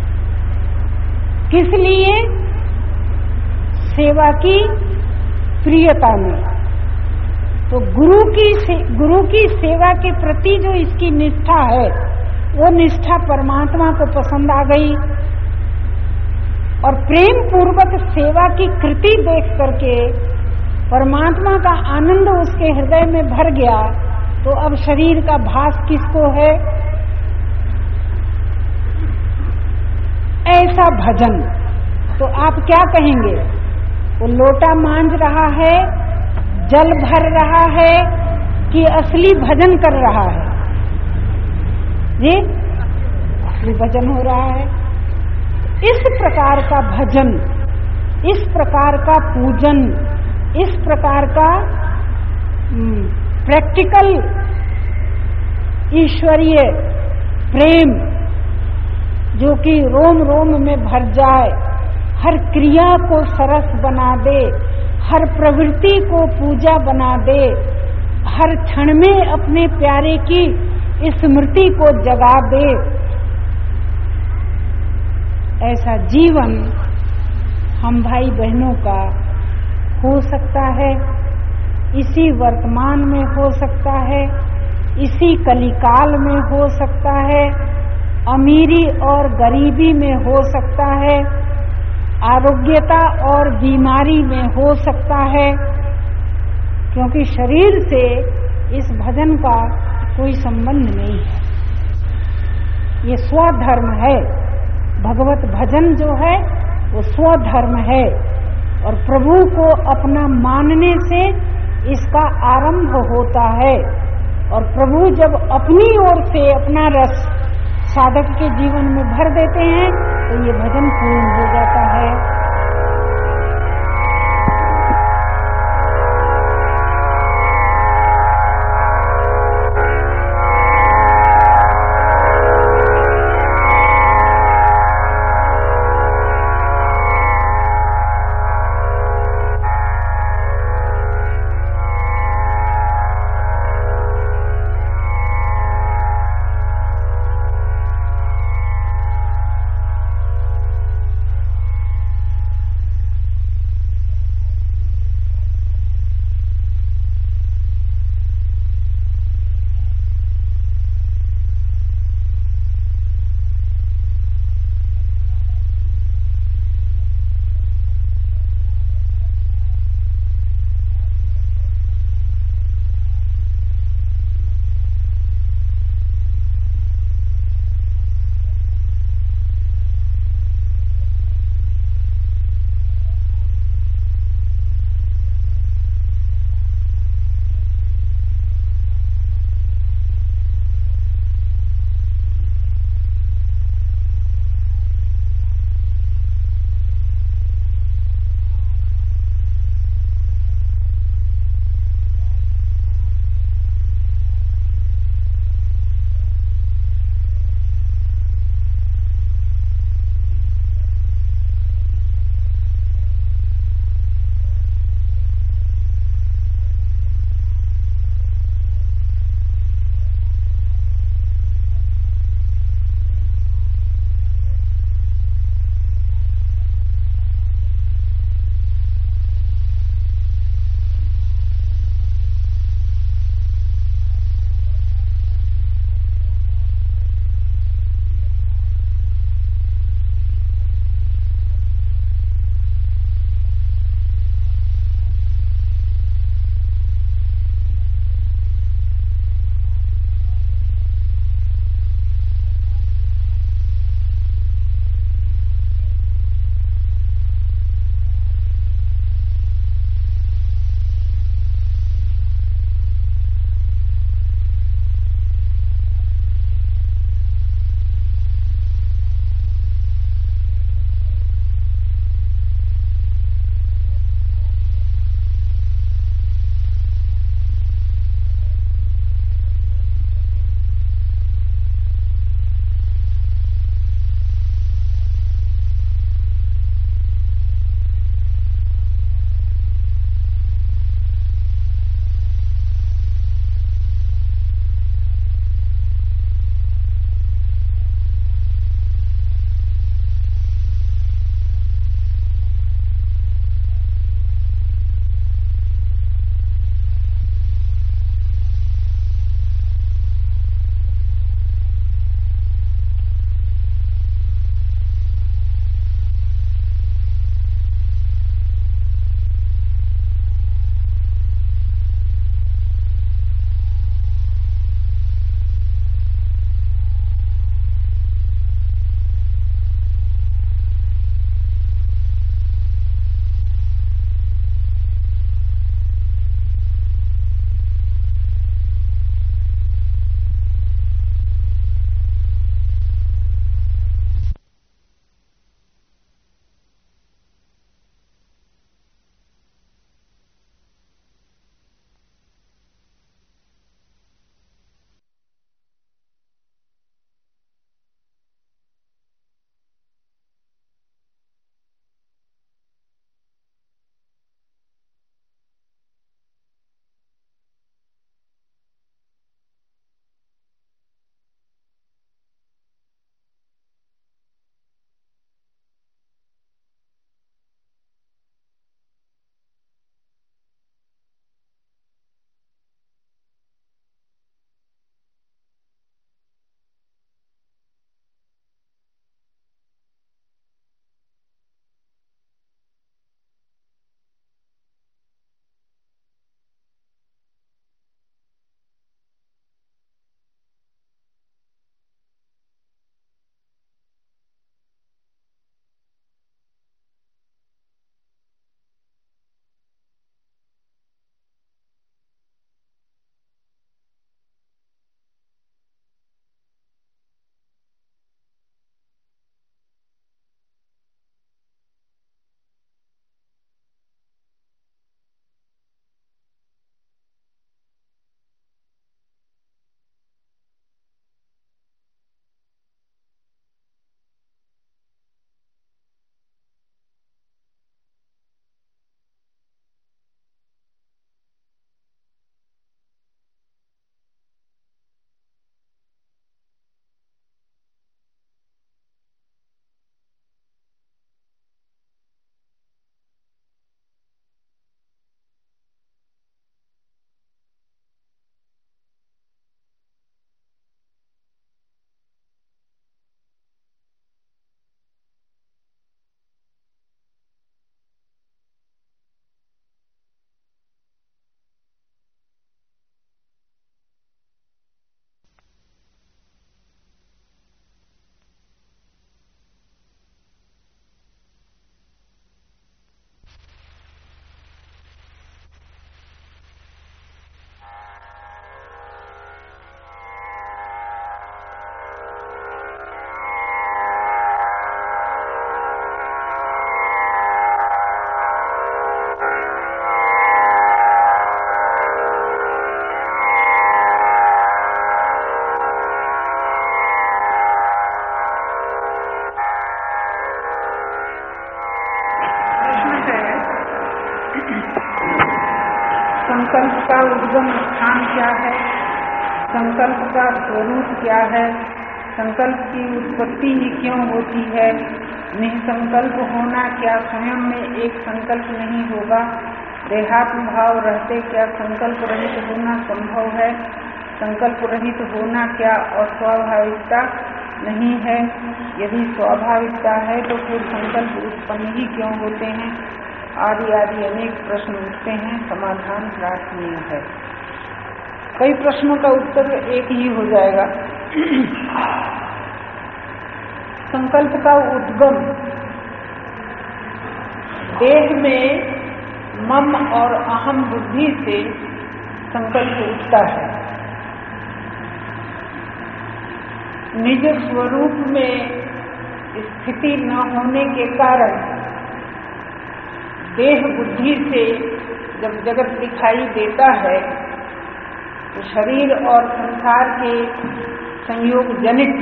किस लिए? सेवा की प्रियता में। तो गुरु की से, गुरु की सेवा के प्रति जो इसकी निष्ठा है वो निष्ठा परमात्मा को पसंद आ गई और प्रेम पूर्वक सेवा की कृति देख करके परमात्मा का आनंद उसके हृदय में भर गया। तो अब शरीर का भास किसको है? ऐसा भजन। तो आप क्या कहेंगे, वो लोटा मांझ रहा है, जल भर रहा है कि असली भजन कर रहा है? जी, असली भजन हो रहा है। इस प्रकार का भजन, इस प्रकार का पूजन, इस प्रकार का प्रैक्टिकल ईश्वरीय प्रेम जो कि रोम रोम में भर जाए, हर क्रिया को सरस बना दे, हर प्रवृत्ति को पूजा बना दे, हर क्षण में अपने प्यारे की स्मृति को जगा दे, ऐसा जीवन हम भाई बहनों का हो सकता है। इसी वर्तमान में हो सकता है, इसी कलिकाल में हो सकता है, अमीरी और गरीबी में हो सकता है, आरोग्यता और बीमारी में हो सकता है, क्योंकि शरीर से इस भजन का कोई संबंध नहीं है। ये स्वधर्म है। भगवत भजन जो है वो स्वधर्म है और प्रभु को अपना मानने से इसका आरंभ होता है। और प्रभु जब अपनी ओर से अपना रस साधक के जीवन में भर देते हैं तो ये भजन पूर्ण हो जाता है। संकल्प का उद्गम स्थान क्या है, संकल्प का स्वरूप क्या है, संकल्प की उत्पत्ति ही क्यों होती है, निसंकल्प होना क्या स्वयं में एक संकल्प नहीं होगा, देहात्म भाव रहते क्या संकल्प रहित होना संभव है, संकल्प रहित होना क्या अस्वाभाविकता नहीं है, यदि स्वाभाविकता है तो फिर संकल्प उत्पन्न ही क्यों होते हैं, आदि आदि अनेक प्रश्न उठते हैं। समाधान प्रार्थनीय है। कई प्रश्नों का उत्तर एक ही हो जाएगा। संकल्प का उद्गम देह में मम और अहम बुद्धि से संकल्प उठता है। निज स्वरूप में स्थिति न होने के कारण देह बुद्धि से जब जगत दिखाई देता है तो शरीर और संसार के संयोग जनित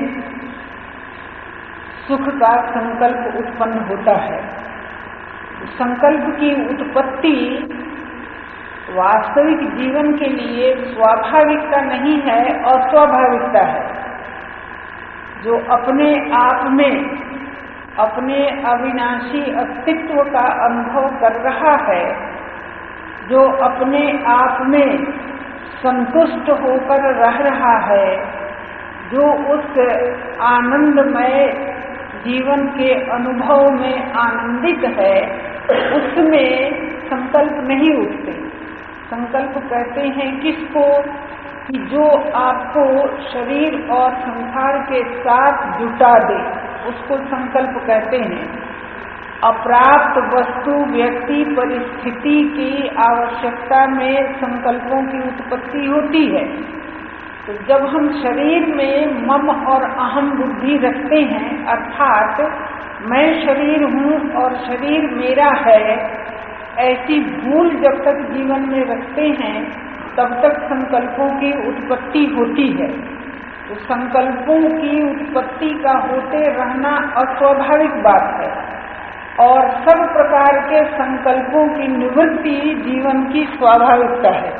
सुख का संकल्प उत्पन्न होता है। संकल्प की उत्पत्ति वास्तविक जीवन के लिए स्वाभाविकता नहीं है, अस्वाभाविकता है। जो अपने आप में अपने अविनाशी अस्तित्व का अनुभव कर रहा है, जो अपने आप में संतुष्ट होकर रह रहा है, जो उस आनंदमय जीवन के अनुभव में आनंदित है, उसमें संकल्प नहीं उठते। संकल्प कहते हैं किसको कि जो आपको शरीर और संसार के साथ जुटा दे, उसको संकल्प कहते हैं। अप्राप्त वस्तु व्यक्ति परिस्थिति की आवश्यकता में संकल्पों की उत्पत्ति होती है। तो जब हम शरीर में मम और अहम बुद्धि रखते हैं, अर्थात मैं शरीर हूँ और शरीर मेरा है, ऐसी भूल जब तक जीवन में रखते हैं तब तक संकल्पों की उत्पत्ति होती है। तो संकल्पों की उत्पत्ति का होते रहना अस्वाभाविक बात है और सब प्रकार के संकल्पों की निवृत्ति जीवन की स्वाभाविकता है।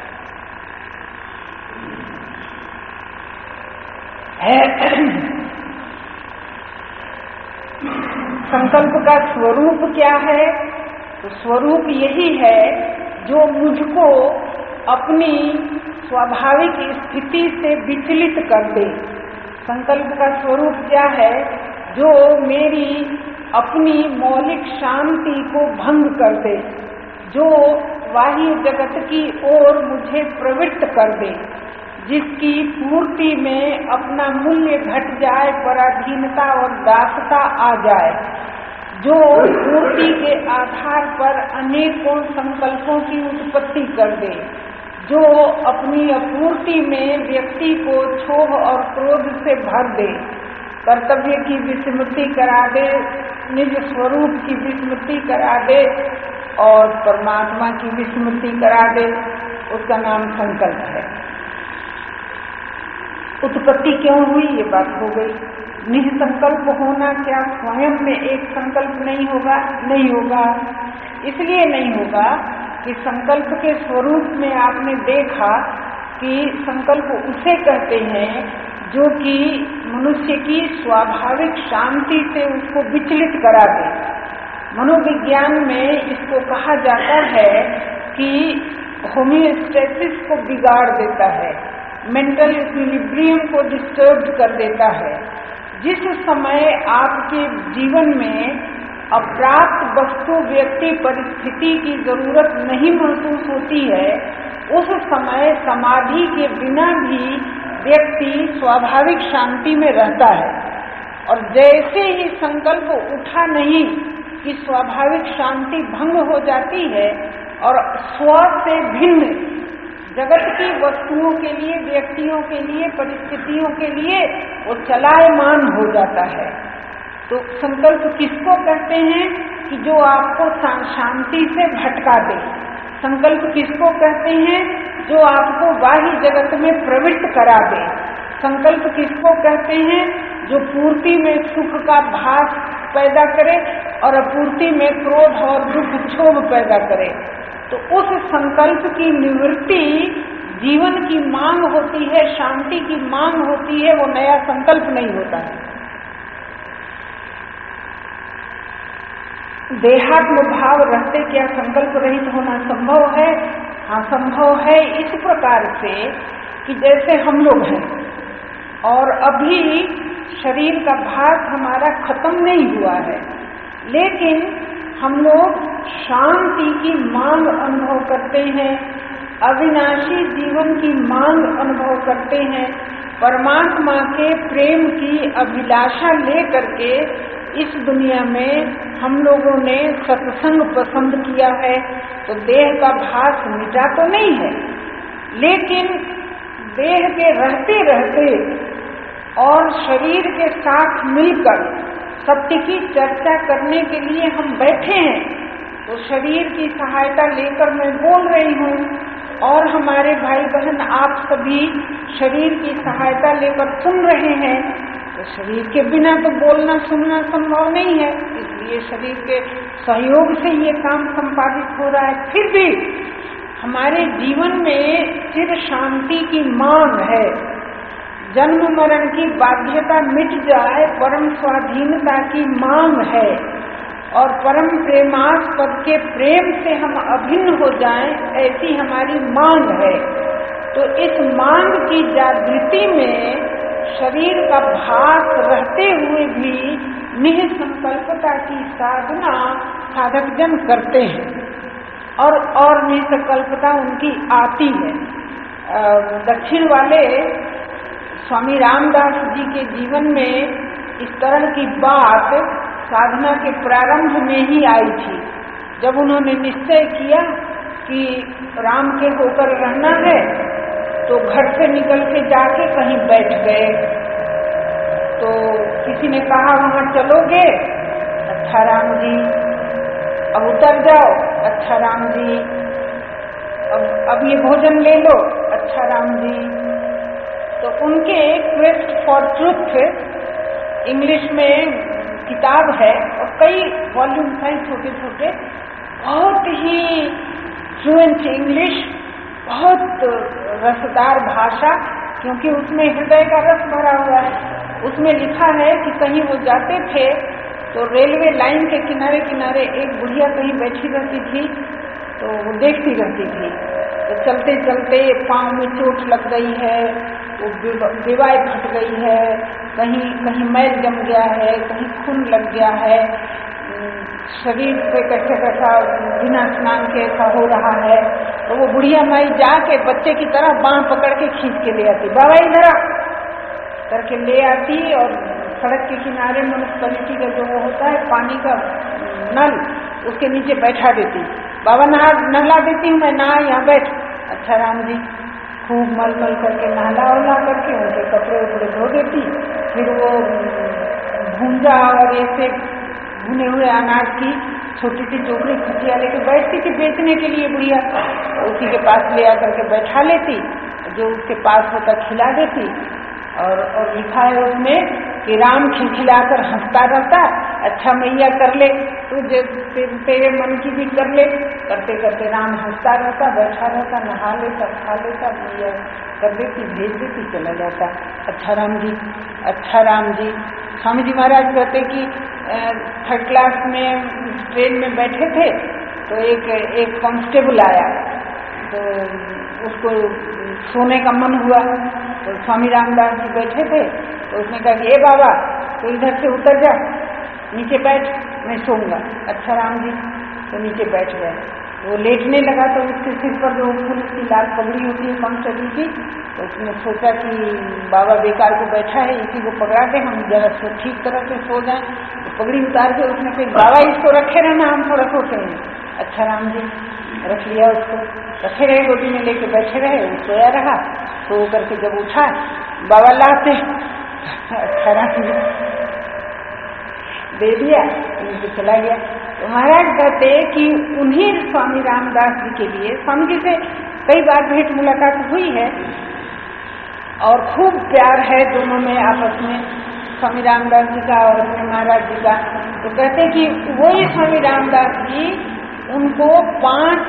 संकल्प का स्वरूप क्या है? तो स्वरूप यही है जो मुझको अपनी स्वाभाविक स्थिति से विचलित कर दे। संकल्प का स्वरूप क्या है? जो मेरी अपनी मौलिक शांति को भंग कर दे, जो बाह्य जगत की ओर मुझे प्रवृत्त कर दे, जिसकी पूर्ति में अपना मूल्य घट जाए, पराधीनता और दासता आ जाए, जो पूर्ति के आधार पर अनेकों संकल्पों की उत्पत्ति कर दे, जो अपनी अपूर्ति में व्यक्ति को क्षोभ और क्रोध से भर दे, कर्तव्य की विस्मृति करा दे, निज स्वरूप की विस्मृति करा दे और परमात्मा की विस्मृति करा दे, उसका नाम संकल्प है। उत्पत्ति क्यों हुई, ये बात हो गई। निसंकल्प होना क्या स्वयं में एक संकल्प नहीं होगा? नहीं होगा। इसलिए नहीं होगा कि संकल्प के स्वरूप में आपने देखा कि संकल्प उसे कहते हैं जो कि मनुष्य की स्वाभाविक शांति से उसको विचलित करा दे। मनोविज्ञान में इसको कहा जाता है कि होमियोस्टेसिस को बिगाड़ देता है, मेंटल इक्विलिब्रियम को डिस्टर्ब कर देता है। जिस समय आपके जीवन में अप्राप्त वस्तु व्यक्ति परिस्थिति की जरूरत नहीं महसूस होती है, उस समय समाधि के बिना भी व्यक्ति स्वाभाविक शांति में रहता है। और जैसे ही संकल्प उठा नहीं कि स्वाभाविक शांति भंग हो जाती है और स्व से भिन्न जगत की वस्तुओं के लिए, व्यक्तियों के लिए, परिस्थितियों के लिए वो चलायमान हो जाता है। तो संकल्प किसको कहते हैं कि जो आपको शांति से भटका दे। संकल्प किसको कहते हैं? जो आपको बाह्य जगत में प्रवृत्त करा दे। संकल्प किसको कहते हैं? जो पूर्ति में सुख का भास पैदा करे और अपूर्ति में क्रोध और दुख क्षोभ पैदा करे। तो उस संकल्प की निवृत्ति जीवन की मांग होती है, शांति की मांग होती है, वो नया संकल्प नहीं होता है। देहात्म भाव रहते क्या संकल्प रहित होना संभव है? हाँ संभव है, इस प्रकार से कि जैसे हम लोग हैं और अभी शरीर का भाग हमारा खत्म नहीं हुआ है, लेकिन हम लोग शांति की मांग अनुभव करते हैं, अविनाशी जीवन की मांग अनुभव करते हैं, परमात्मा के प्रेम की अभिलाषा ले करके इस दुनिया में हम लोगों ने सत्संग पसंद किया है। तो देह का भास मिटा तो नहीं है, लेकिन देह के रहते रहते और शरीर के साथ मिलकर सत्य की चर्चा करने के लिए हम बैठे हैं। तो शरीर की सहायता लेकर मैं बोल रही हूँ और हमारे भाई बहन आप सभी शरीर की सहायता लेकर सुन रहे हैं। तो शरीर के बिना तो बोलना सुनना संभव नहीं है, इसलिए शरीर के सहयोग से ये काम संपादित हो रहा है। फिर भी हमारे जीवन में चिर शांति की मांग है, जन्म मरण की बाध्यता मिट जाए, परम स्वाधीनता की मांग है और परम प्रेमास्पद के प्रेम से हम अभिन्न हो जाएं, ऐसी हमारी मांग है। तो इस मांग की जागृति में शरीर का भास रहते हुए भी निःसंकल्पता की साधना साधक जन करते हैं और और निःसंकल्पता उनकी आती है। दक्षिण वाले स्वामी रामदास जी के जीवन में इस तरह की बात साधना के प्रारंभ में ही आई थी, जब उन्होंने निश्चय किया कि राम के होकर रहना है तो घर से निकल के जाके कहीं बैठ गए। तो किसी ने कहा वहां चलोगे? अच्छा राम जी। अब उतर जाओ? अच्छा राम जी। अब अब ये भोजन ले लो? अच्छा राम जी। तो उनके क्वेस्ट फॉर ट्रुथ इंग्लिश में किताब है और कई वॉल्यूम्स हैं छोटे छोटे, बहुत ही फ्लुएंट इंग्लिश, बहुत रसदार भाषा, क्योंकि उसमें हृदय का रस भरा हुआ है। उसमें लिखा है कि कहीं वो जाते थे तो रेलवे लाइन के किनारे किनारे एक बुढ़िया कहीं बैठी रहती थी, तो वो देखती रहती थी। तो चलते चलते पाँव में चोट लग गई है, वो बेवाई फट गई है, कहीं कहीं मैल जम गया है, कहीं खून लग गया है, शरीर पे कैसे कैसा बिना स्नान के ऐसा हो रहा है। तो वो बुढ़िया माई जाके बच्चे की तरह बांह पकड़ के खींच के ले आती, बाबा इधर आ करके ले आती और सड़क के किनारे म्यूनिसिपैलिटी का जो वो होता है पानी का नल, उसके नीचे बैठा देती। बाबा नहा नहला देती हूँ मैं, नहा यहाँ बैठ। अच्छा राम जी। खूब मल मल करके नहला उला करके उनके कपड़े उपड़े धो देती। फिर वो भूंजा और ऐसे भुने हुए अनाज की छोटी सी टोकरी खटिया लेके बैठती थी बेचने के लिए बुढ़िया, उसी के पास ले आकर के बैठा लेती, जो उसके पास होता खिला देती। और और लिखा है उसमें कि राम खिलखिलाकर हंसता रहता, अच्छा मैया कर ले तो ते, तेरे मन की भी कर ले। करते करते राम हंसता रहता, बैठा रहता, नहा लेता, खा लेता, मैया कर देती, भेज देती, चला जाता। अच्छा राम जी, अच्छा राम जी। स्वामी जी महाराज कहते कि थर्ड क्लास में ट्रेन में बैठे थे तो एक एक कांस्टेबल आया, तो उसको सोने का मन हुआ। तो स्वामी रामदास जी बैठे थे तो उसने कहा कि ए बाबा तो इधर से उतर जा, नीचे बैठ, मैं सोऊंगा। अच्छा राम जी। तो नीचे बैठ गए। वो लेटने लगा तो उसके सिर पर जो पुलिस की लाल पगड़ी होती है कांस्टेबल की, तो उसने सोचा कि बाबा बेकार को बैठा है, इसी को पकड़ा के हम जरा सो ठीक तरह से सो जाएं। तो पगड़ी उतार के उसने कहा बाबा इसको रखे रहना, हम थोड़ा सोते हैं। अच्छा राम जी। रख लिया उसको, रखे रहे, गोदी में लेके बैठे रहे, वो सोया रहा। सो करके जब उठा बाबा लाते, अच्छा राम जी दे दिया, उनको चला गया। तो महाराज कहते कि उन्हीं स्वामी रामदास जी के लिए, स्वामी जी से कई बार भेंट मुलाकात हुई है और खूब प्यार है दोनों में आपस में, स्वामी रामदास जी का और अपने महाराज जी का। तो कहते कि वही स्वामी रामदास जी उनको पांच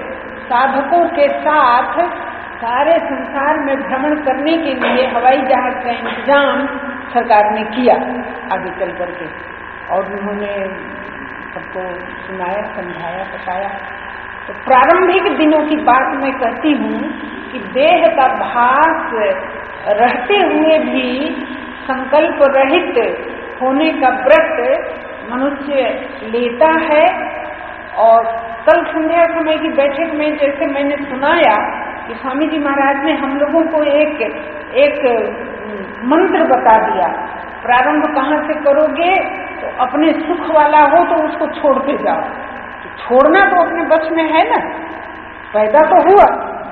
साधकों के साथ सारे संसार में भ्रमण करने के लिए हवाई जहाज का इंतजाम सरकार ने किया आगे चल करके, और उन्होंने सबको सुनाया, समझाया, बताया। तो प्रारंभिक दिनों की बात मैं कहती हूँ कि देह का भास रहते हुए भी संकल्प रहित होने का व्रत मनुष्य लेता है। और कल संध्या समय की बैठक में जैसे मैंने सुनाया कि स्वामी जी महाराज ने हम लोगों को एक एक मंत्र बता दिया, प्रारंभ कहाँ से करोगे, तो अपने सुख वाला हो तो उसको छोड़ते जाओ। तो छोड़ना तो अपने बस में है ना, पैदा तो हुआ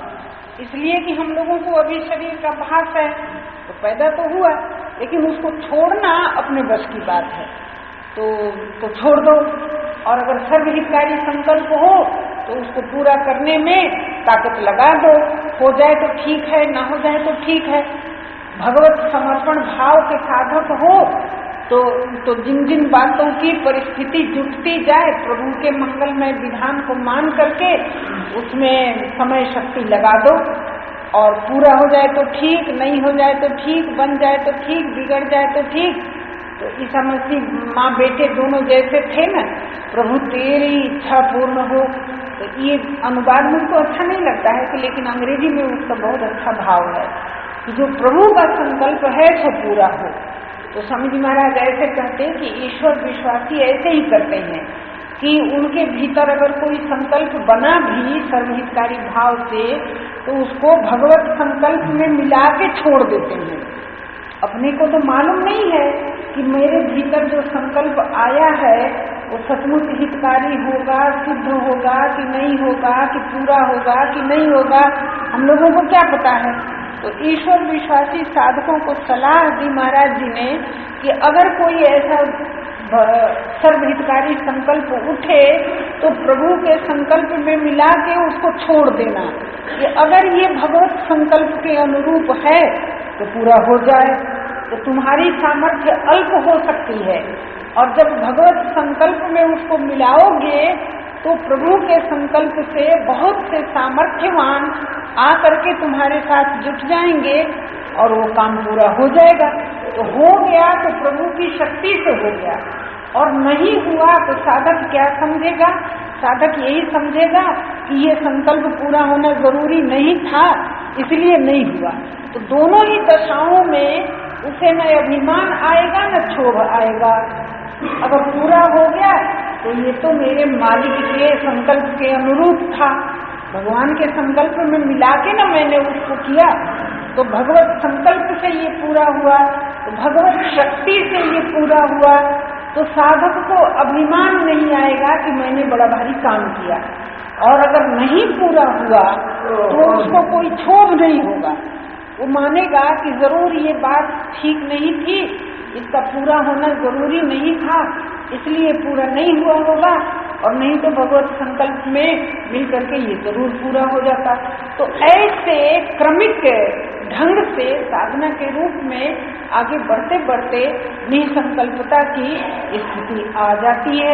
इसलिए कि हम लोगों को अभी शरीर का भास है, तो पैदा तो हुआ, लेकिन उसको छोड़ना अपने बस की बात है। तो तो छोड़ दो, और अगर सर्वहितकारी संकल्प हो तो उसको पूरा करने में ताकत लगा दो। हो जाए तो ठीक है, ना हो जाए तो ठीक है। भगवत समर्पण भाव के साधक हो तो तो जिन जिन बातों की परिस्थिति जुटती जाए प्रभु के मंगलमय विधान को मान करके उसमें समय शक्ति लगा दो, और पूरा हो जाए तो ठीक, नहीं हो जाए तो ठीक, बन जाए तो ठीक, बिगड़ जाए तो ठीक। तो ईसा मसीह माँ बेटे दोनों जैसे थे ना, प्रभु तेरी इच्छा पूर्ण हो। तो ये अनुवाद मुझको अच्छा नहीं लगता है कि, लेकिन अंग्रेजी में उसका बहुत अच्छा भाव है कि जो प्रभु का संकल्प है सो पूरा हो। तो स्वामी जी महाराज ऐसे कहते हैं कि ईश्वर विश्वासी ऐसे ही करते हैं कि उनके भीतर अगर कोई संकल्प बना भी सर्वहितकारी भाव से तो उसको भगवत संकल्प में मिला के छोड़ देते हैं। अपने को तो मालूम नहीं है कि मेरे भीतर जो संकल्प आया है वो सचमुच हितकारी होगा, सिद्ध होगा कि नहीं होगा, कि पूरा होगा कि नहीं होगा, हम लोगों को क्या पता है। तो ईश्वर विश्वासी साधकों को सलाह दी महाराज जी ने कि अगर कोई ऐसा सर्वहितकारी संकल्प उठे तो प्रभु के संकल्प में मिला के उसको छोड़ देना, कि अगर ये भगवत संकल्प के अनुरूप है तो पूरा हो जाए। तो तुम्हारी सामर्थ्य अल्प हो सकती है, और जब भगवत संकल्प में उसको मिलाओगे तो प्रभु के संकल्प से बहुत से सामर्थ्यवान आकर के तुम्हारे साथ जुट जाएंगे और वो काम पूरा हो जाएगा। तो हो गया तो प्रभु की शक्ति से हो गया, और नहीं हुआ तो साधक क्या समझेगा? साधक यही समझेगा कि ये संकल्प पूरा होना जरूरी नहीं था इसलिए नहीं हुआ। तो दोनों ही दशाओं में उसे न अभिमान आएगा न क्षोभ आएगा। अगर पूरा हो गया तो ये तो मेरे मालिक के संकल्प के अनुरूप था, भगवान के संकल्प में मिला के ना मैंने उसको किया, तो भगवत संकल्प से ये पूरा हुआ, तो भगवत शक्ति से ये पूरा हुआ। तो साधक को अभिमान नहीं आएगा कि मैंने बड़ा भारी काम किया, और अगर नहीं पूरा हुआ तो उसको कोई क्षोभ नहीं होगा। वो मानेगा कि जरूर ये बात ठीक नहीं थी, इसका पूरा होना जरूरी नहीं था, इसलिए पूरा नहीं हुआ होगा, और नहीं तो भगवत संकल्प में मिल करके ये जरूर पूरा हो जाता। तो ऐसे क्रमिक ढंग से साधना के रूप में आगे बढ़ते बढ़ते निसंकल्पता की स्थिति आ जाती है,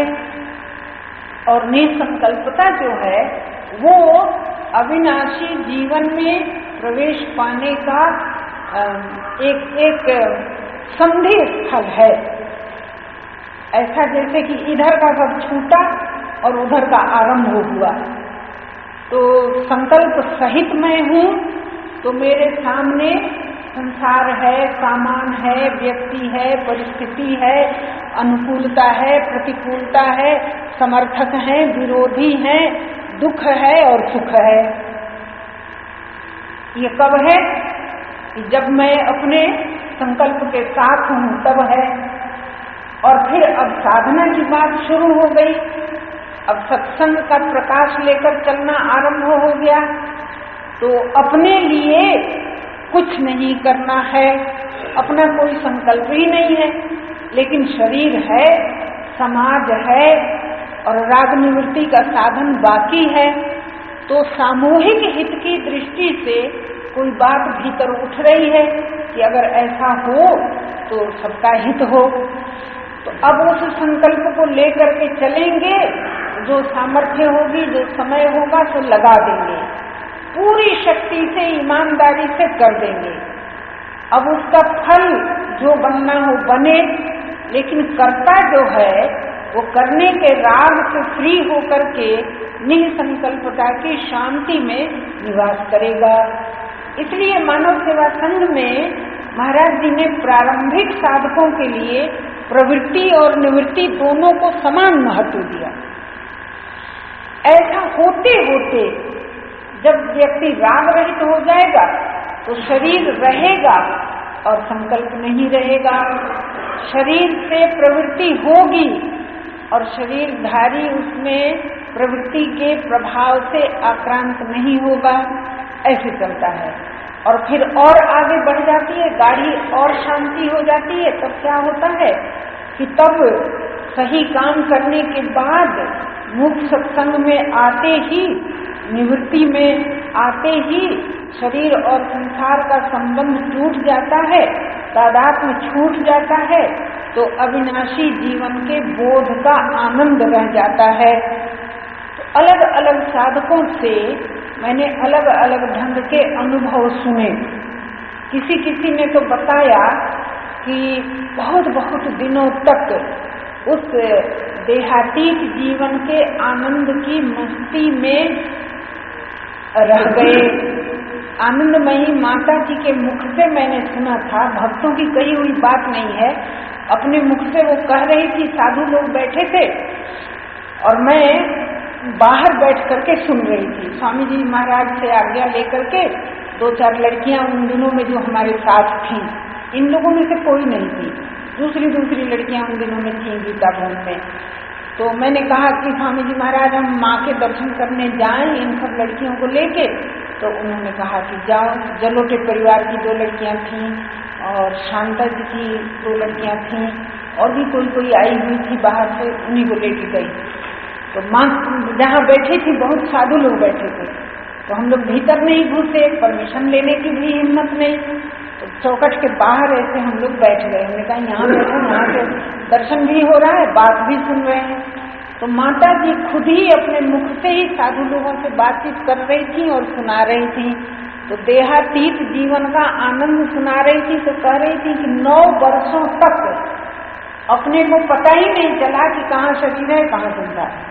और निसंकल्पता जो है वो अविनाशी जीवन में प्रवेश पाने का एक एक संधि स्थल है। ऐसा जैसे कि इधर का सब छूटा और उधर का आरंभ हुआ। तो संकल्प सहित मैं हूँ तो मेरे सामने संसार है, सामान है, व्यक्ति है, परिस्थिति है, अनुकूलता है, प्रतिकूलता है, समर्थक है, विरोधी है, दुख है और सुख है। ये कब है? जब मैं अपने संकल्प के साथ हूँ तब है। और फिर अब साधना की बात शुरू हो गई, अब सत्संग का प्रकाश लेकर चलना आरंभ हो गया। तो अपने लिए कुछ नहीं करना है, अपना कोई संकल्प ही नहीं है, लेकिन शरीर है, समाज है और राग निवृत्ति का साधन बाकी है। तो सामूहिक हित की दृष्टि से कोई बात भीतर उठ रही है कि अगर ऐसा हो तो सबका हित हो। तो अब उस संकल्प को लेकर के चलेंगे, जो सामर्थ्य होगी, जो समय होगा तो लगा देंगे, पूरी शक्ति से ईमानदारी से कर देंगे। अब उसका फल जो बनना हो बने, लेकिन कर्ता जो है वो करने के राग से फ्री होकर के निःसंकल्पता की शांति में निवास करेगा। इसलिए मानव सेवा संघ में महाराज जी ने प्रारंभिक साधकों के लिए प्रवृत्ति और निवृत्ति दोनों को समान महत्व दिया। ऐसा होते होते जब व्यक्ति राग रहित हो जाएगा तो शरीर रहेगा और संकल्प नहीं रहेगा। शरीर से प्रवृत्ति होगी और शरीरधारी उसमें प्रवृत्ति के प्रभाव से आक्रांत नहीं होगा। ऐसे चलता है और फिर और आगे बढ़ जाती है गाड़ी, और शांति हो जाती है। तब क्या होता है कि तब सही काम करने के बाद मुख्य सत्संग में आते ही, निवृत्ति में आते ही शरीर और संसार का संबंध टूट जाता है, तादात्म्य छूट जाता है, तो अविनाशी जीवन के बोध का आनंद रह जाता है। तो अलग अलग साधकों से मैंने अलग अलग ढंग के अनुभव सुने। किसी किसी ने तो बताया कि बहुत बहुत दिनों तक उस देहातीत जीवन के आनंद की मस्ती में रह गए। आनंदमयी माता जी के मुख से मैंने सुना था, भक्तों की कही हुई बात नहीं है, अपने मुख से वो कह रही थी। साधु लोग बैठे थे और मैं बाहर बैठ करके सुन रही थी। स्वामी जी महाराज से आज्ञा लेकर के दो चार लड़कियां उन दिनों में जो हमारे साथ थीं, इन लोगों में से कोई नहीं थी, दूसरी दूसरी लड़कियां उन दिनों में थीं गीता भवन में। तो मैंने कहा कि स्वामी जी महाराज हम माँ के दर्शन करने जाएं इन सब लड़कियों को लेके। तो उन्होंने कहा कि जाओ। जलोटे परिवार की दो लड़कियां थीं और शांता जी की दो लड़कियां थीं और भी कोई कोई आई हुई थी बाहर से, उन्हीं को लेके गई। तो माँ जहाँ बैठी थी बहुत साधु लोग बैठे थे, तो हम लोग भीतर नहीं घुसे, परमिशन लेने की भी हिम्मत नहीं, तो चौखट के बाहर ऐसे हम लोग बैठ गए। हमने कहा यहाँ बैठो, यहाँ से दर्शन भी हो रहा है, बात भी सुन रहे हैं। तो माता जी खुद ही अपने मुख से ही साधु लोगों से बातचीत कर रही थी और सुना रही थी। तो देहातीत जीवन का आनंद सुना रही थी। तो कह रही थी कि नौ वर्षों तक अपने को पता ही नहीं चला कि कहाँ शरीर है कहाँ संसार है।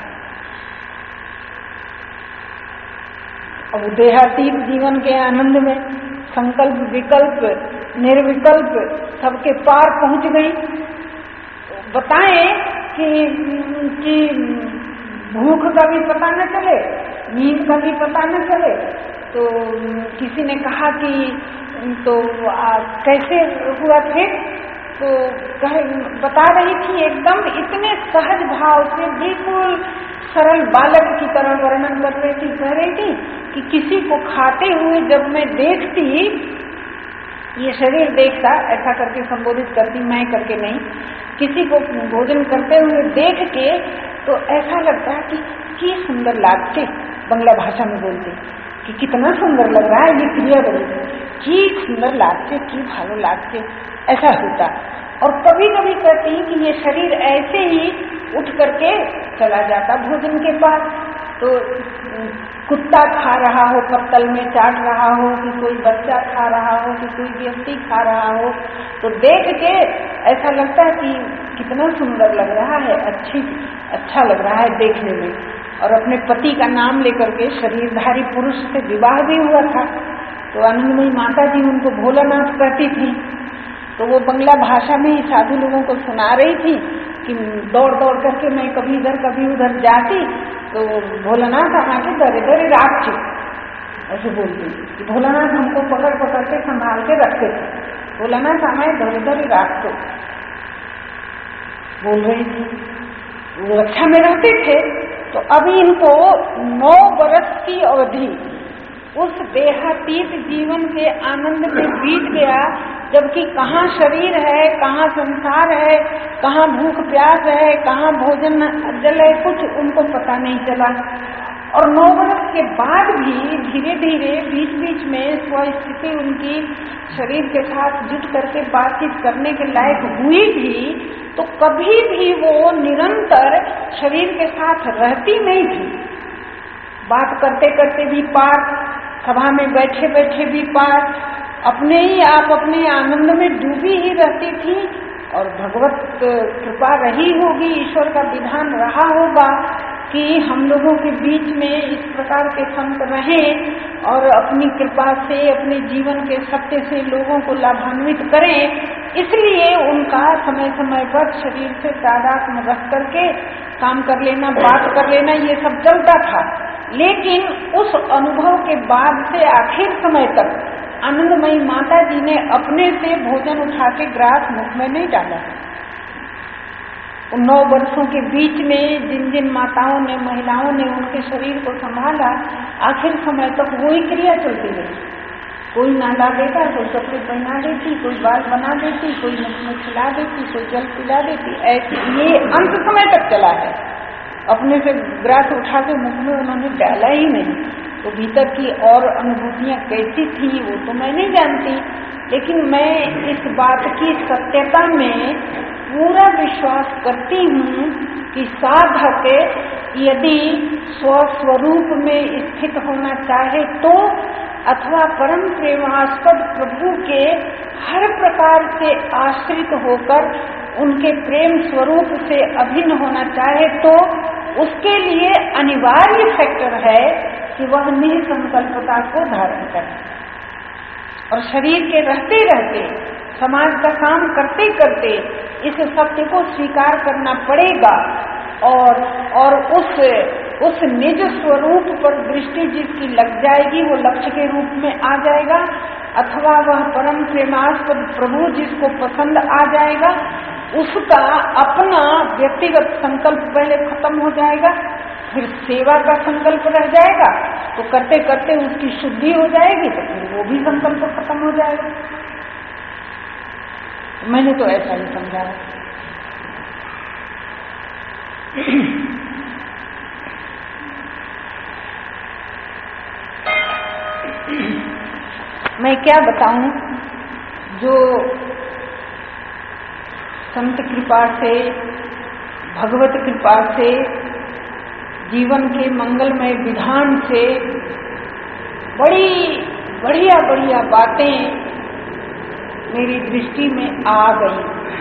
अब देहातीत जीवन के आनंद में संकल्प विकल्प निर्विकल्प सबके पार पहुंच गई। बताएं कि, कि भूख का भी पता न चले, नींद का भी पता न चले। तो किसी ने कहा कि तो आ, कैसे हुआ फिर? तो कह बता रही थी एकदम इतने सहज भाव से, बिल्कुल सरल बालक की तरह वर्णन कर रही थी। कह रही थी कि किसी को खाते हुए जब मैं देखती, ये शरीर देखता, ऐसा करके संबोधित करती, मैं करके नहीं, किसी को भोजन करते हुए देख के तो ऐसा लगता है कि की सुंदर लागते, बंगला भाषा में बोलते कि कितना सुंदर लग रहा है ये क्रिया बनी, की सुंदर लागते, की भालो लागते, ऐसा होता। और कभी कभी कहती कि ये शरीर ऐसे ही उठ करके चला जाता भोजन के पास। तो कुत्ता खा रहा हो, पत्तल में चाट रहा हो, कि कोई बच्चा खा रहा हो, कि कोई व्यक्ति खा रहा हो, तो देख के ऐसा लगता है कि कितना सुंदर लग रहा है, अच्छी अच्छा लग रहा है देखने में। और अपने पति का नाम लेकर के शरीरधारी पुरुष से विवाह भी हुआ था। तो आनंदमयी माता जी उनको भोलानाथ कहती थी। तो वो बंगला भाषा में ही साधु लोगों को सुना रही थी कि दौड़ दौड़ करके मैं कभी इधर कभी उधर जाती तो भोलानाथ आके दरे दरे राखते, ऐसे बोलती कि भोलानाथ हमको पकड़ पकड़ के संभाल के रखते थे, भोलानाथ हमारे दरे दरे राखते बोल रही थी, वो रक्षा में रहते थे। तो अभी इनको नौ वर्ष की अवधि उस देहातीत जीवन के आनंद में बीत गया, जबकि कहाँ शरीर है, कहाँ संसार है, कहाँ भूख प्यास है, कहाँ भोजन जल है, कुछ उनको पता नहीं चला। और नौ वर्ष के बाद भी धीरे धीरे बीच बीच में स्वस्थिति उनकी शरीर के साथ जुट करके बातचीत करने के लायक हुई भी तो कभी भी वो निरंतर शरीर के साथ रहती नहीं थी। बात करते करते भी पार, सभा में बैठे बैठे भी पार, अपने ही आप अपने आनंद में डूबी ही रहती थी। और भगवत कृपा रही होगी, ईश्वर का विधान रहा होगा कि हम लोगों के बीच में इस प्रकार के संत रहें और अपनी कृपा से अपने जीवन के सत्य से लोगों को लाभान्वित करें। इसलिए उनका समय समय पर शरीर से तादात्म्य रख करके काम कर लेना, बात कर लेना, ये सब चलता था। लेकिन उस अनुभव के बाद से आखिर समय तक आनंदमयी माता जी ने अपने से भोजन उठा के ग्रास मुख में नहीं डाला। नौ वर्षों के बीच में जिन जिन माताओं ने, महिलाओं ने उनके शरीर को संभाला, आखिर समय तक वही क्रिया चलती रही। कोई नहला देता, कोई कपड़े पहना देती, कोई बाल बना देती, कोई मुख में खिला देती, कोई जल पिला देती। ऐसे ये अंत समय तक चला है। अपने से ग्रास उठा के मुख में उन्होंने डाला ही नहीं। तो भीतर की और अनुभूतियां कैसी थी वो तो मैं नहीं जानती, लेकिन मैं इस बात की सत्यता में पूरा विश्वास करती हूँ कि साधक यदि स्वस्वरूप में स्थित होना चाहे तो, अथवा परम प्रेमास्पद प्रभु के हर प्रकार से आश्रित होकर उनके प्रेम स्वरूप से अभिन्न होना चाहे तो, उसके लिए अनिवार्य फैक्टर है कि वह निसंकल्पता को धारण करे और शरीर के रहते रहते, समाज का काम करते करते इस सत्य को स्वीकार करना पड़ेगा और और उस उस निज स्वरूप पर दृष्टि जिसकी लग जाएगी वो लक्ष्य के रूप में आ जाएगा, अथवा वह परम प्रेमास्पद प्रभु जिसको पसंद आ जाएगा, उसका अपना व्यक्तिगत संकल्प पहले खत्म हो जाएगा, फिर सेवा का संकल्प रह जाएगा, तो करते करते उसकी शुद्धि हो जाएगी, तो फिर वो भी संकल्प खत्म हो जाएगा। मैंने तो ऐसा ही समझा। मैं क्या बताऊं, जो संत कृपा से, भगवत कृपा से, जीवन के मंगलमय विधान से बड़ी बढ़िया बढ़िया बातें मेरी दृष्टि में आ गई।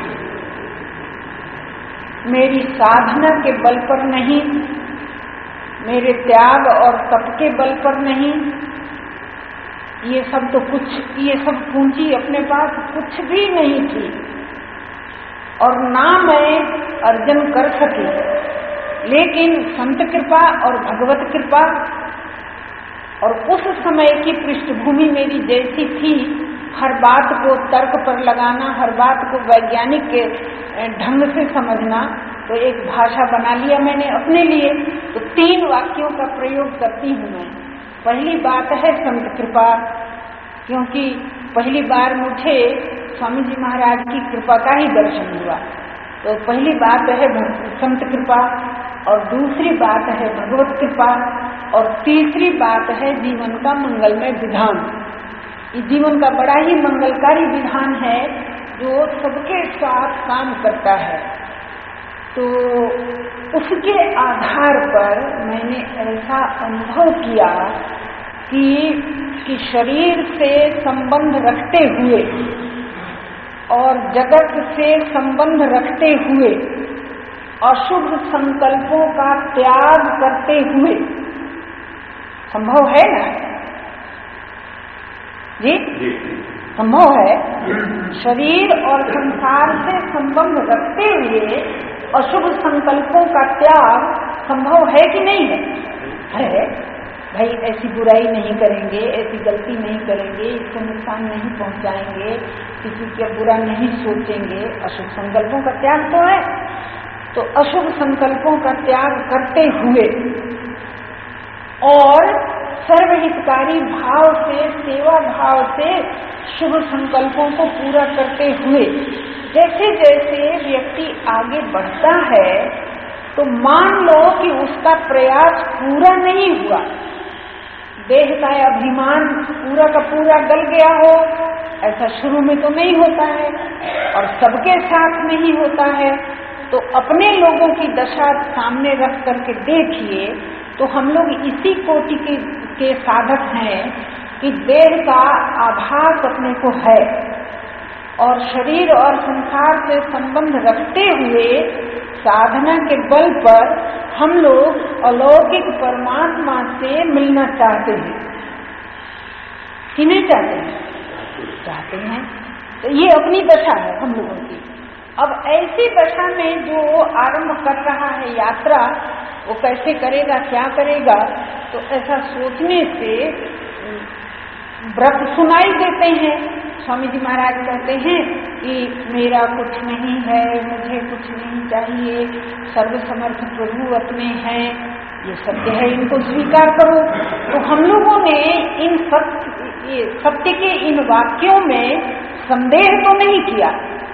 मेरी साधना के बल पर नहीं, मेरे त्याग और तप के बल पर नहीं, ये सब तो कुछ, ये सब पूंजी अपने पास कुछ भी नहीं थी और ना मैं अर्जन कर सकी। लेकिन संत कृपा और भगवत कृपा और उस समय की पृष्ठभूमि मेरी जैसी थी, हर बात को तर्क पर लगाना, हर बात को वैज्ञानिक के ढंग से समझना, तो एक भाषा बना लिया मैंने अपने लिए। तो तीन वाक्यों का प्रयोग करती हूँ मैं। पहली बात है संत कृपा, क्योंकि पहली बार मुझे स्वामी जी महाराज की कृपा का ही दर्शन हुआ। तो पहली बात है संत कृपा, और दूसरी बात है भगवत कृपा, और तीसरी बात है जीवन का मंगलमय विधान। ये जीवन का बड़ा ही मंगलकारी विधान है जो सबके साथ काम करता है। तो उसके आधार पर मैंने ऐसा अनुभव किया कि, कि शरीर से संबंध रखते हुए और जगत से संबंध रखते हुए, अशुभ संकल्पों का त्याग करते हुए, संभव है ना जी? संभव है। शरीर और संसार से संबंध रखते हुए अशुभ संकल्पों का त्याग संभव है कि नहीं है? है। भाई ऐसी बुराई नहीं करेंगे, ऐसी गलती नहीं करेंगे, इसको नुकसान नहीं पहुंचाएंगे, किसी का बुरा नहीं सोचेंगे, अशुभ संकल्पों का त्याग तो है। तो अशुभ संकल्पों का त्याग करते हुए और सर्वहितकारी भाव से, सेवा भाव से शुभ संकल्पों को पूरा करते हुए जैसे जैसे व्यक्ति आगे बढ़ता है, तो मान लो कि उसका प्रयास पूरा नहीं हुआ, देह का अभिमान पूरा का पूरा गल गया हो, ऐसा शुरू में तो नहीं होता है और सबके साथ में ही होता है। तो अपने लोगों की दशा सामने रख करके देखिए तो हम लोग इसी कोटि के, के साधक हैं कि देह का आभास अपने को है और शरीर और संसार से संबंध रखते हुए साधना के बल पर हम लोग अलौकिक परमात्मा से मिलना चाहते हैं कि नहीं चाहते हैं? चाहते हैं। तो ये अपनी दशा है हम लोगों की। अब ऐसी दशा में जो आरंभ कर रहा है यात्रा, वो कैसे करेगा, क्या करेगा, तो ऐसा सोचने से व्रत सुनाई देते हैं। स्वामी जी महाराज कहते हैं कि मेरा कुछ नहीं है, मुझे कुछ नहीं चाहिए, सर्वसमर्थ प्रभु अपने हैं, ये सत्य है, इनको स्वीकार करो। तो हम लोगों ने इन सत्य सत्य के इन वाक्यों में संदेह तो नहीं किया,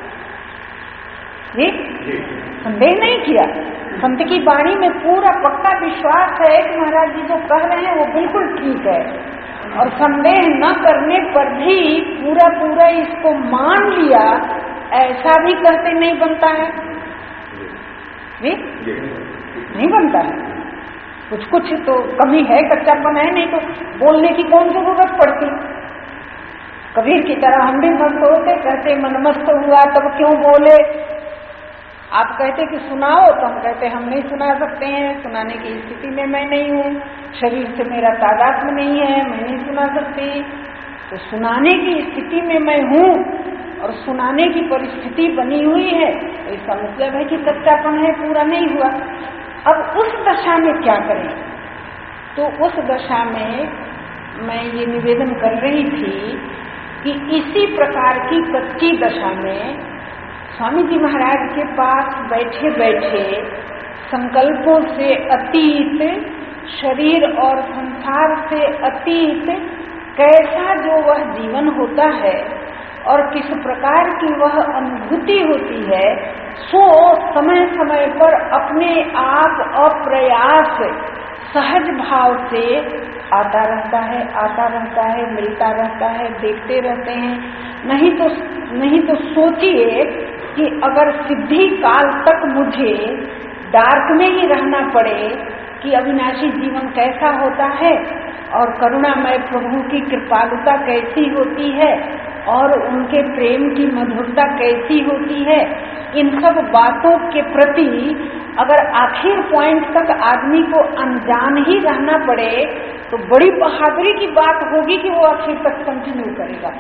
ये संदेह नहीं किया। संत की वाणी में पूरा पक्का विश्वास है कि महाराज जी जो कह रहे हैं वो बिल्कुल ठीक है, और संदेह न करने पर भी पूरा पूरा इसको मान लिया, ऐसा भी कहते नहीं बनता है, नहीं, नहीं बनता है। कुछ कुछ तो कमी है, कच्चापन है, नहीं तो बोलने की कौन जरूरत पड़ती। कबीर की तरह हम भी मस्त होते, कहते मनमस्त हुआ तब क्यों बोले। आप कहते कि सुनाओ, तो हम कहते हम नहीं सुना सकते हैं, सुनाने की स्थिति में मैं नहीं हूँ, शरीर से मेरा तादात्म्य नहीं है, मैं नहीं सुना सकती। तो सुनाने की स्थिति में मैं हूँ और सुनाने की परिस्थिति बनी हुई है, इसका मतलब है कि कच्चापन है, पूरा नहीं हुआ। अब उस दशा में क्या करें? तो उस दशा में मैं ये निवेदन कर रही थी कि इसी प्रकार की कच्ची दशा में स्वामी जी महाराज के पास बैठे बैठे संकल्पों से अतीत, शरीर और संसार से अतीत कैसा जो वह जीवन होता है और किस प्रकार की वह अनुभूति होती है, सो समय समय पर अपने आप अप्रयास सहज भाव से आता रहता है, आता रहता है, मिलता रहता है, देखते रहते हैं। नहीं तो नहीं तो सोचिए कि अगर सिद्धि काल तक मुझे डार्क में ही रहना पड़े कि अविनाशी जीवन कैसा होता है और करुणामय प्रभु की कृपालुता कैसी होती है और उनके प्रेम की मधुरता कैसी होती है, इन सब बातों के प्रति अगर आखिर पॉइंट तक आदमी को अनजान ही रहना पड़े तो बड़ी बहादुरी की बात होगी कि वो आखिर तक कंटिन्यू करेगा।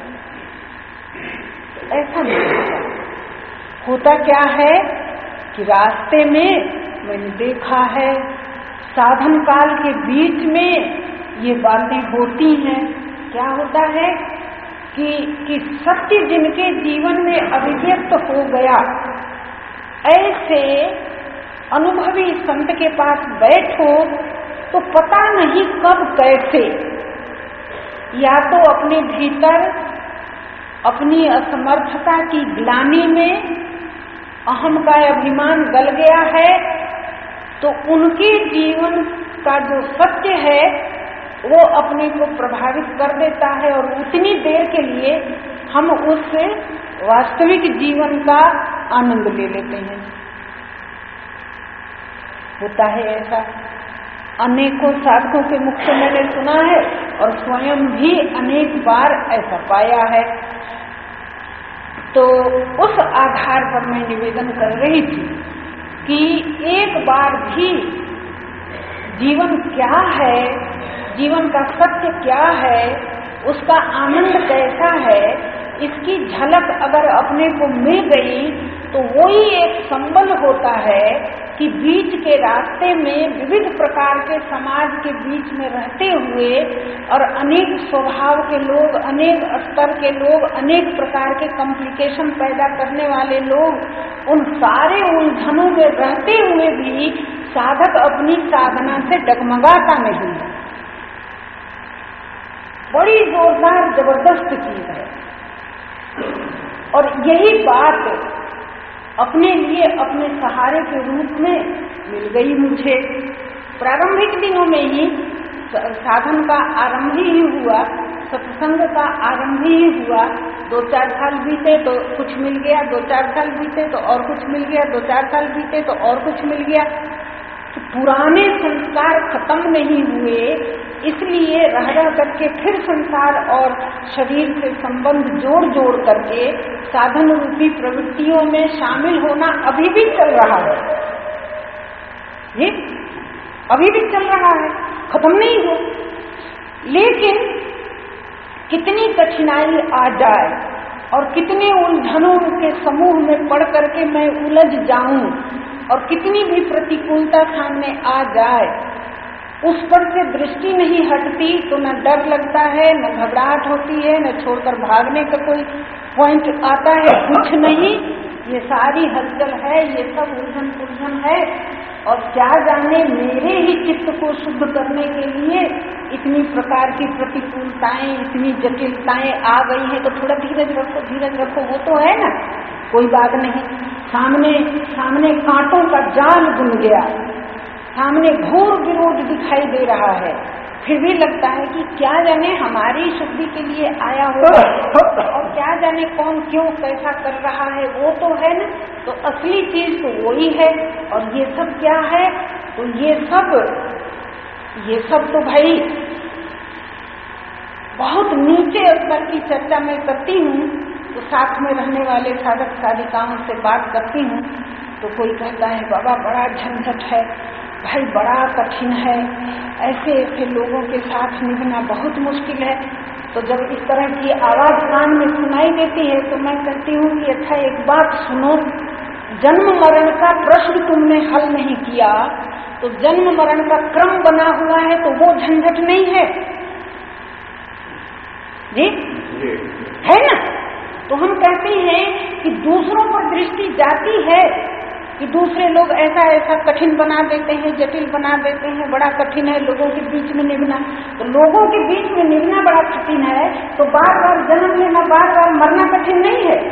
ऐसा नहीं होता। होता क्या है कि रास्ते में मैंने देखा है, साधन काल के बीच में ये बातें होती हैं। क्या होता है कि कि सत्य जिनके जीवन में अभिव्यक्त हो गया, ऐसे अनुभवी संत के पास बैठो तो पता नहीं कब कैसे या तो अपने भीतर अपनी असमर्थता की ग्लानि में अहम का अभिमान गल गया है, तो उनके जीवन का जो सत्य है वो अपने को प्रभावित कर देता है और उतनी देर के लिए हम उस वास्तविक जीवन का आनंद ले लेते हैं। होता है ऐसा, अनेकों साधकों के मुख से मैंने सुना है और स्वयं भी अनेक बार ऐसा पाया है। तो उस आधार पर मैं निवेदन कर रही थी कि एक बार भी जीवन क्या है, जीवन का सत्य क्या है, उसका आनंद कैसा है, इसकी झलक अगर अपने को मिल गई तो वही एक संबल होता है कि बीच के रास्ते में विविध प्रकार के समाज के बीच में रहते हुए और अनेक स्वभाव के लोग, अनेक स्तर के लोग, अनेक प्रकार के कॉम्प्लिकेशन पैदा करने वाले लोग, उन सारे उलझनों में रहते हुए भी साधक अपनी साधना से डगमगाता नहीं है। बड़ी जोरदार जबरदस्त चीज है। और यही बात अपने लिए अपने सहारे के रूप में मिल गई मुझे। प्रारंभिक दिनों में ही साधन का आरंभ ही हुआ, सत्संग का आरंभ ही हुआ। दो चार साल बीते तो कुछ मिल गया, दो चार साल बीते तो और कुछ मिल गया, दो चार साल बीते तो और कुछ मिल गया। तो पुराने संस्कार खत्म नहीं हुए, इसलिए रह रह करके फिर संसार और शरीर से संबंध जोड़ जोड़ करके साधन रूपी प्रवृत्तियों में शामिल होना अभी भी चल रहा है। ये अभी भी चल रहा है, खत्म नहीं हुआ। लेकिन कितनी कठिनाई आ जाए और कितने उलझनों के समूह में पड़ करके मैं उलझ जाऊं और कितनी भी प्रतिकूलता सामने आ जाए, उस पर से दृष्टि नहीं हटती तो न डर लगता है, न घबराहट होती है, न छोड़कर भागने का कोई पॉइंट आता है, कुछ नहीं। ये सारी हलचल है, ये सब उलझन पुलझन है। और क्या जाने मेरे ही चित्त को शुद्ध करने के लिए इतनी प्रकार की प्रतिकूलताएं, इतनी जटिलताएं आ गई हैं। तो थोड़ा धीरज रखो, धीरज रखो, वो तो है ना, कोई बात नहीं। सामने सामने कांटों का जाल बुन गया, सामने घोर विरोध दिखाई दे रहा है, फिर भी लगता है कि क्या जाने हमारी शुद्धि के लिए आया होगा और क्या जाने कौन क्यों कैसा कर रहा है, वो तो है ना। तो असली चीज तो वही है। और ये सब क्या है, तो ये सब ये सब तो भाई बहुत नीचे स्तर की चर्चा मैं करती हूँ। तो साथ में रहने वाले साधक साधिकाओं से बात करती हूँ तो कोई कहता है बाबा बड़ा झंझट है भाई, बड़ा कठिन है, ऐसे ऐसे लोगों के साथ निभना बहुत मुश्किल है। तो जब इस तरह की आवाज कान में सुनाई देती है तो मैं कहती हूँ कि अच्छा एक बात सुनो, जन्म मरण का प्रश्न तुमने हल नहीं किया तो जन्म मरण का क्रम बना हुआ है तो वो झंझट नहीं है जी, है ना। तो हम कहते हैं कि दूसरों पर दृष्टि जाती है कि दूसरे लोग ऐसा ऐसा कठिन बना देते हैं, जटिल बना देते हैं, बड़ा कठिन है लोगों के बीच में निभना। तो लोगों के बीच में निभना बड़ा कठिन है तो बार बार जन्म लेना, बार बार मरना कठिन नहीं है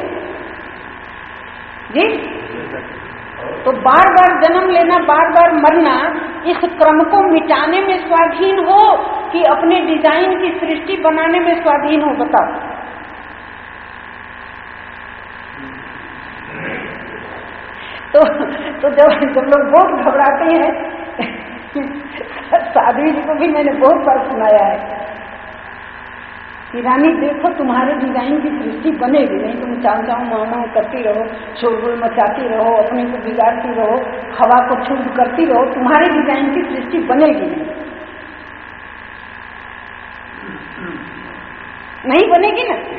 जी। तो बार बार जन्म लेना, बार बार मरना, इस क्रम को मिटाने में स्वाधीन हो कि अपने डिजाइन की सृष्टि बनाने में स्वाधीन हो, बताओ। तो तो जब जब लोग बहुत घबराते हैं साध्वी जी को भी मैंने बहुत बार सुनाया है कि रानी देखो तुम्हारे डिजाइन की सृष्टि बनेगी नहीं, तुम चाव चाव मानो करती रहो, शोरगुल मचाती रहो, अपने को बिगाड़ती रहो, हवा को क्षुब्ध करती रहो, तुम्हारे डिजाइन की सृष्टि बनेगी नहीं। नहीं बनेगी ना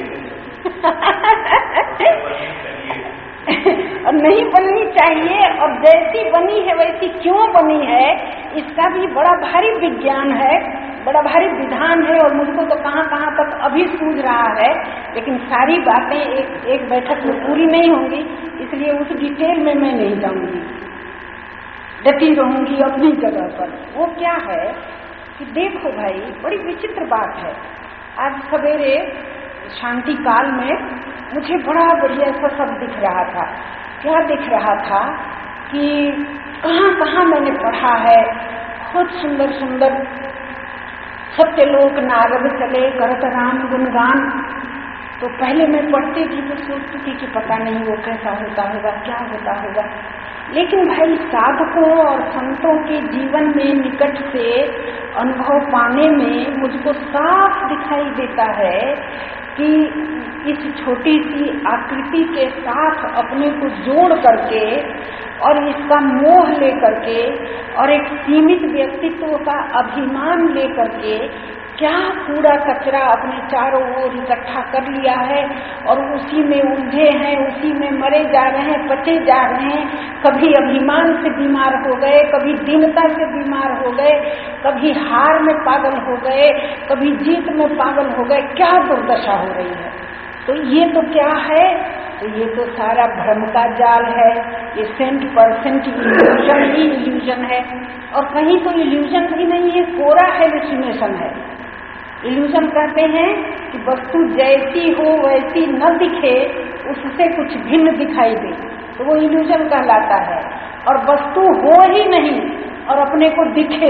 और नहीं बननी चाहिए। और जैसी बनी है वैसी क्यों बनी है, इसका भी बड़ा भारी विज्ञान है, बड़ा भारी विधान है। और मुझको तो कहाँ कहाँ तक अभी सूझ रहा है, लेकिन सारी बातें एक एक बैठक में पूरी नहीं होंगी, इसलिए उस डिटेल में मैं नहीं जाऊंगी, डटी रहूंगी अपनी जगह पर। वो क्या है कि देखो भाई, बड़ी विचित्र बात है। आज सवेरे शांति काल में मुझे बड़ा बढ़िया सा सब दिख रहा था। क्या दिख रहा था कि कहाँ कहाँ मैंने पढ़ा है, बहुत सुंदर सुंदर सत्यलोक नारद चले करत राम गुणगान। तो पहले मैं पढ़ती थी तो सोचती थी कि पता नहीं वो कैसा होता होगा, क्या होता होगा। लेकिन भाई साधकों और संतों के जीवन में निकट से अनुभव पाने में मुझको साफ दिखाई देता है कि इस छोटी सी आकृति के साथ अपने को जोड़ करके और इसका मोह लेकर के और एक सीमित व्यक्तित्व का अभिमान लेकर के क्या कूड़ा कचरा अपने चारों ओर इकट्ठा कर लिया है और उसी में उलझे हैं, उसी में मरे जा रहे हैं, पचे जा रहे हैं। कभी अभिमान से बीमार हो गए, कभी दीनता से बीमार हो गए, कभी हार में पागल हो गए, कभी जीत में पागल हो गए। क्या दुर्दशा हो रही है। तो ये तो क्या है, तो ये तो सारा भ्रम का जाल है, ये सेंट परसेंट इल्यूजन ही इल्यूजन है। और कहीं तो इल्यूजन भी नहीं है, कोरा हेलुसिनेशन है। इल्यूजन कहते हैं कि वस्तु जैसी हो वैसी न दिखे, उससे कुछ भिन्न दिखाई दे, तो वो इल्यूजन कहलाता है। और वस्तु हो ही नहीं और अपने को दिखे,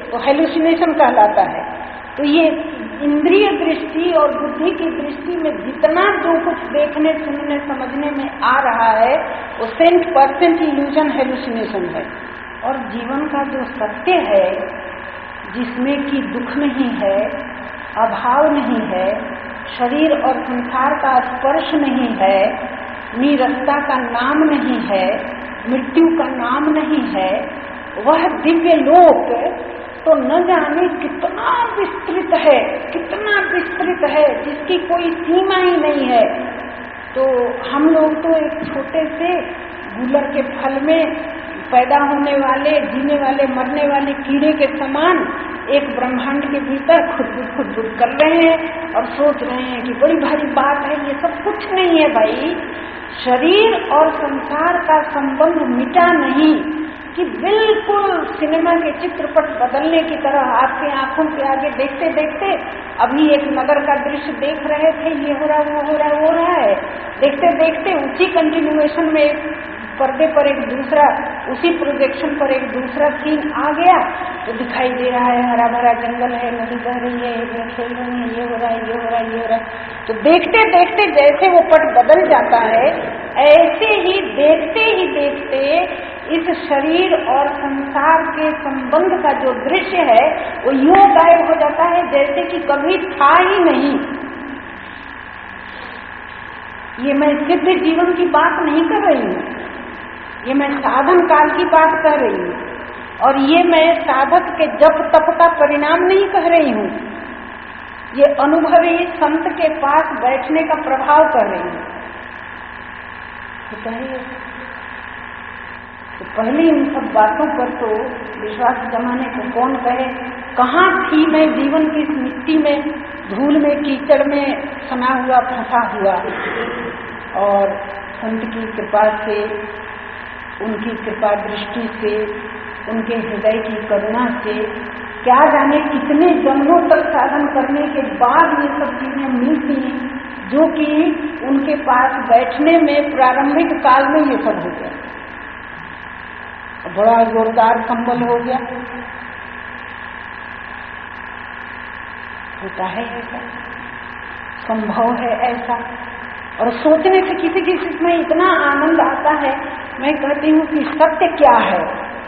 तो हेलुसिनेशन कहलाता है। तो ये इंद्रिय दृष्टि और बुद्धि की दृष्टि में जितना जो कुछ देखने, सुनने, समझने में आ रहा है वो सेंट परसेंट इल्यूजन, हेलुसिनेशन है। और जीवन का जो सत्य है, जिसमें कि दुख नहीं है, अभाव नहीं है, शरीर और संसार का स्पर्श नहीं है, नीरसता का नाम नहीं है, मृत्यु का नाम नहीं है, वह दिव्य लोक तो न जाने कितना विस्तृत है, कितना विस्तृत है, जिसकी कोई सीमा ही नहीं है। तो हम लोग तो एक छोटे से गूलर के फल में पैदा होने वाले, जीने वाले, मरने वाले कीड़े के समान एक ब्रह्मांड के भीतर खुद खुद खुद कर रहे हैं और सोच रहे हैं कि बड़ी भारी बात है। ये सब कुछ नहीं है भाई। शरीर और संसार का संबंध मिटा नहीं कि बिल्कुल सिनेमा के चित्रपट बदलने की तरह आपके आंखों के आगे देखते देखते, अभी एक नगर का दृश्य देख रहे थे, ये हो रहा, वो हो रहा, वो रहा है, देखते देखते उसी कंटिन्यूएशन में पर्दे पर एक दूसरा, उसी प्रोजेक्शन पर एक दूसरा सीन आ गया तो दिखाई दे रहा है हरा भरा जंगल है, नदी बह रही है, ये खेल रही है, ये हो रहा है, ये हो रहा है, ये हो रहा है। तो देखते देखते जैसे वो पट बदल जाता है, ऐसे ही देखते ही देखते इस शरीर और संसार के संबंध का जो दृश्य है वो यूं गायब हो जाता है जैसे कि कभी था ही नहीं। ये मैं सिद्ध जीवन की बात नहीं कर रही हूँ, ये मैं साधन काल की बात कर रही हूँ, और ये मैं साधक के जप तप का परिणाम नहीं कह रही हूँ। ये अनुभवी संत के पास बैठने का प्रभाव कर रही हूँ। तो कहिए, तो पहले इन सब बातों पर तो विश्वास जमाने को कौन कहे। कहाँ थी मैं जीवन की इस मिट्टी में, धूल में, कीचड़ में सना हुआ, फंसा हुआ, और संत की कृपा से, उनकी कृपा दृष्टि से, उनके हृदय की करुणा से, क्या जाने कितने जन्मों तक साधन करने के बाद ये सब चीजें मिलती हैं, जो कि उनके पास बैठने में प्रारंभिक काल में ये सब हो गया, बड़ा जोरदार संबल हो गया। होता है ऐसा, संभव है ऐसा, और सोचने से किसी किसी में इतना आनंद आता है। मैं कहती हूँ कि सत्य क्या है,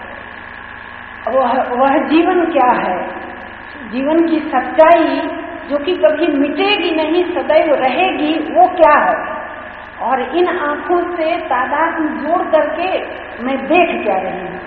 वह वह जीवन क्या है, जीवन की सच्चाई जो कि कभी मिटेगी नहीं, सदैव रहेगी, वो क्या है, और इन आंखों से तादाद जोड़ करके मैं देख क्या रही हूँ।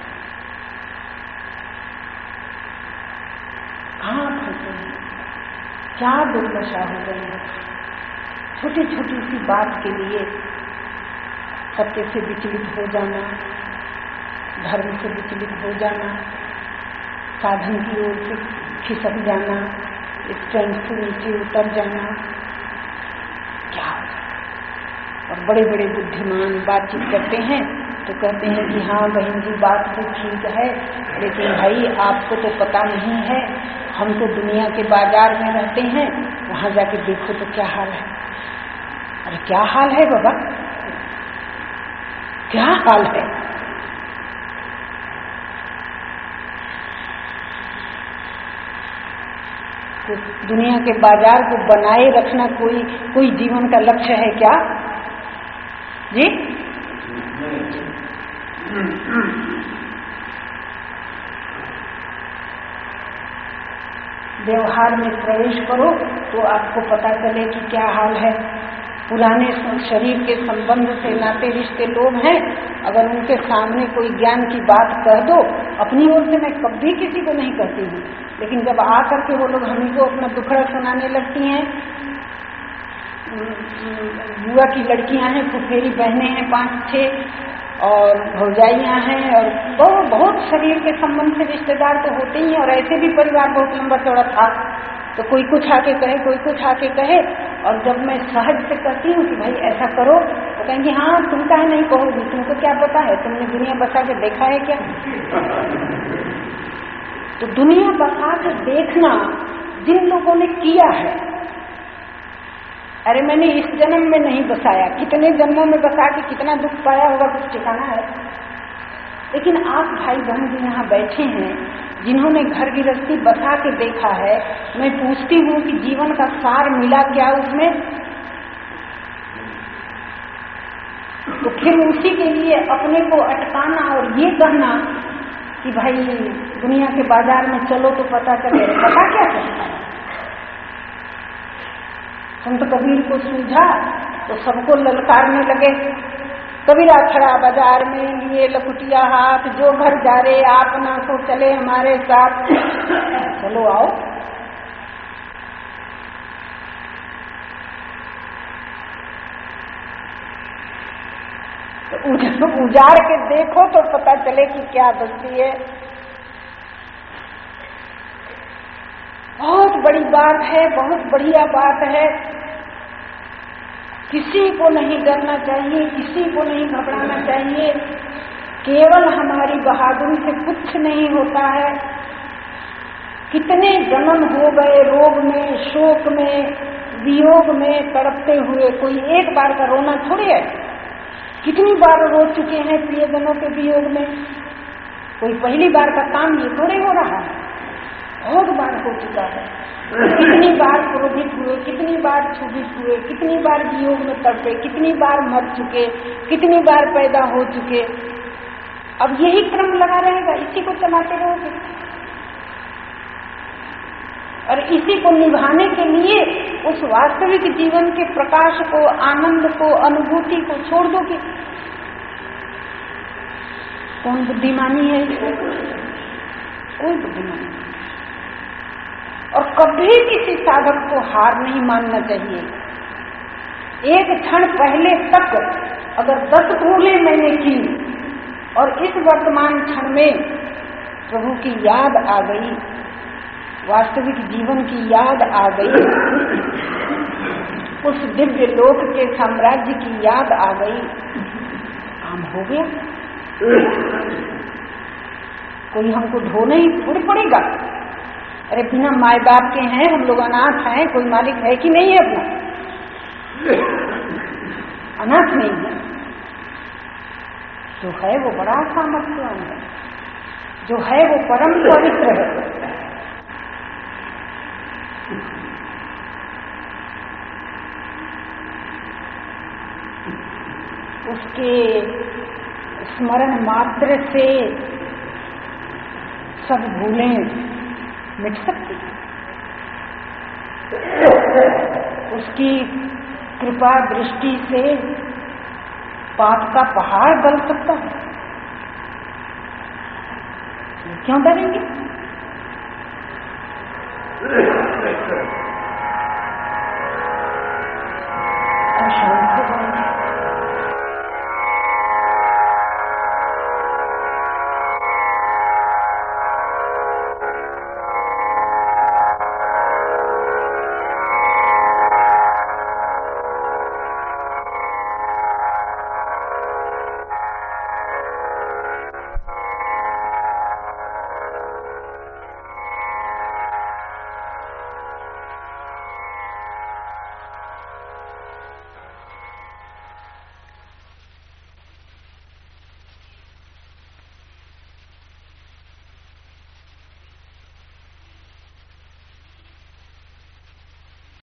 कहाँ फंसे हैं, क्या दुर्दशा हो गई है। छोटी छोटी सी बात के लिए सत्य से विचलित हो जाना, धर्म से विचलित हो जाना, साधन की ओर से खिसक जाना, स्टैंड से नीचे उतर जाना, क्या होगा। और बड़े बड़े बुद्धिमान बातचीत करते हैं तो कहते हैं कि हाँ बहन जी बात तो ठीक है, लेकिन भाई आपको तो पता नहीं है, हम तो दुनिया के बाजार में रहते हैं, वहां जाके देखो तो क्या हाल है। अरे क्या हाल है बाबा, क्या हाल है। तो दुनिया के बाजार को बनाए रखना कोई कोई जीवन का लक्ष्य है क्या जी? व्यवहार में प्रवेश करो तो आपको पता चले कि क्या हाल है। पुराने शरीर के संबंध से नाते रिश्ते लोग हैं, अगर उनके सामने कोई ज्ञान की बात कह दो, अपनी ओर से मैं कभी किसी को नहीं कहती हूँ, लेकिन जब आकर के वो लोग हमी को अपना दुखड़ा सुनाने लगती हैं, बुआ की लड़कियां हैं, फुफेरी बहनें हैं पांच छह, और भौजाइयां हैं, और बहुत बहुत शरीर के संबंध से रिश्तेदार तो होते ही हैं, और ऐसे भी परिवार बहुत लंबा चौड़ा था, तो कोई कुछ आके कहे, कोई कुछ आके कहे, और जब मैं सहज से कहती हूँ कि भाई ऐसा करो, तो कहेंगे हाँ तुम काहे नहीं कहोगी, तुमको क्या पता है, तुमने दुनिया बसा के देखा है क्या। तो दुनिया बसा के देखना जिन लोगों ने किया है, अरे मैंने इस जन्म में नहीं बसाया, कितने जन्मों में बसा के कितना दुख पाया होगा कुछ ठिकाना है। लेकिन आप भाई बहन जो यहाँ बैठे हैं, जिन्होंने घर गृहस्थी बसा के देखा है, मैं पूछती हूँ कि जीवन का सार मिला क्या उसमें? तो फिर उसी के लिए अपने को अटकाना और ये कहना कि भाई दुनिया के बाजार में चलो तो पता चले, पता क्या चलता है? संत कबीर को सूझा तो सबको ललकारने लगे। कबीरा खड़ा बाजार में लिए लकुटिया हाथ, जो घर जा रे आप ना तो चले हमारे साथ। चलो आओ। तो उजाड़ के देखो तो पता चले कि क्या बस्ती है। बहुत बड़ी बात है, बहुत बढ़िया बात है। किसी को नहीं डरना चाहिए, किसी को नहीं घबराना चाहिए। केवल हमारी बहादुरी से कुछ नहीं होता है। कितने जन्म हो गए रोग में, शोक में, वियोग में तड़पते हुए, कोई एक बार का रोना थोड़ी है। कितनी बार रो चुके हैं प्रियजनों के वियोग में, कोई पहली बार का काम ये थोड़े हो रहा है, बहुत बार हो चुका है। कितनी बार क्रोधित हुए, कितनी बार क्षुभित हुए, कितनी बार वियोग में तड़पे, कितनी बार मर चुके, कितनी बार पैदा हो चुके। अब यही क्रम लगा रहेगा, इसी को चलाते रहोगे और इसी को निभाने के लिए उस वास्तविक जीवन के प्रकाश को, आनंद को, अनुभूति को छोड़ दोगे। कौन बुद्धिमानी है इसको? कोई बुद्धिमानी नहीं। और कभी किसी साधक को हार नहीं मानना चाहिए। एक क्षण पहले तक अगर दस भूलें मैंने की और इस वर्तमान क्षण में प्रभु की याद आ गई, वास्तविक जीवन की याद आ गई, उस दिव्य लोक के साम्राज्य की याद आ गई, काम हो गया। कोई हमको ढोना ही थोड़ी पड़ेगा। अरे बिना माए बाप के हैं हम लोग, अनाथ हैं, कोई मालिक है कि नहीं है अपना? अनाथ नहीं है। जो है वो बड़ा सामर्थ्यवान है, जो है वो परम पवित्र है। उसके स्मरण मात्र से सब भूलें मिट सकती हैं। उसकी कृपा दृष्टि से पाप का पहाड़ गल सकता है। क्यों डरेंगे?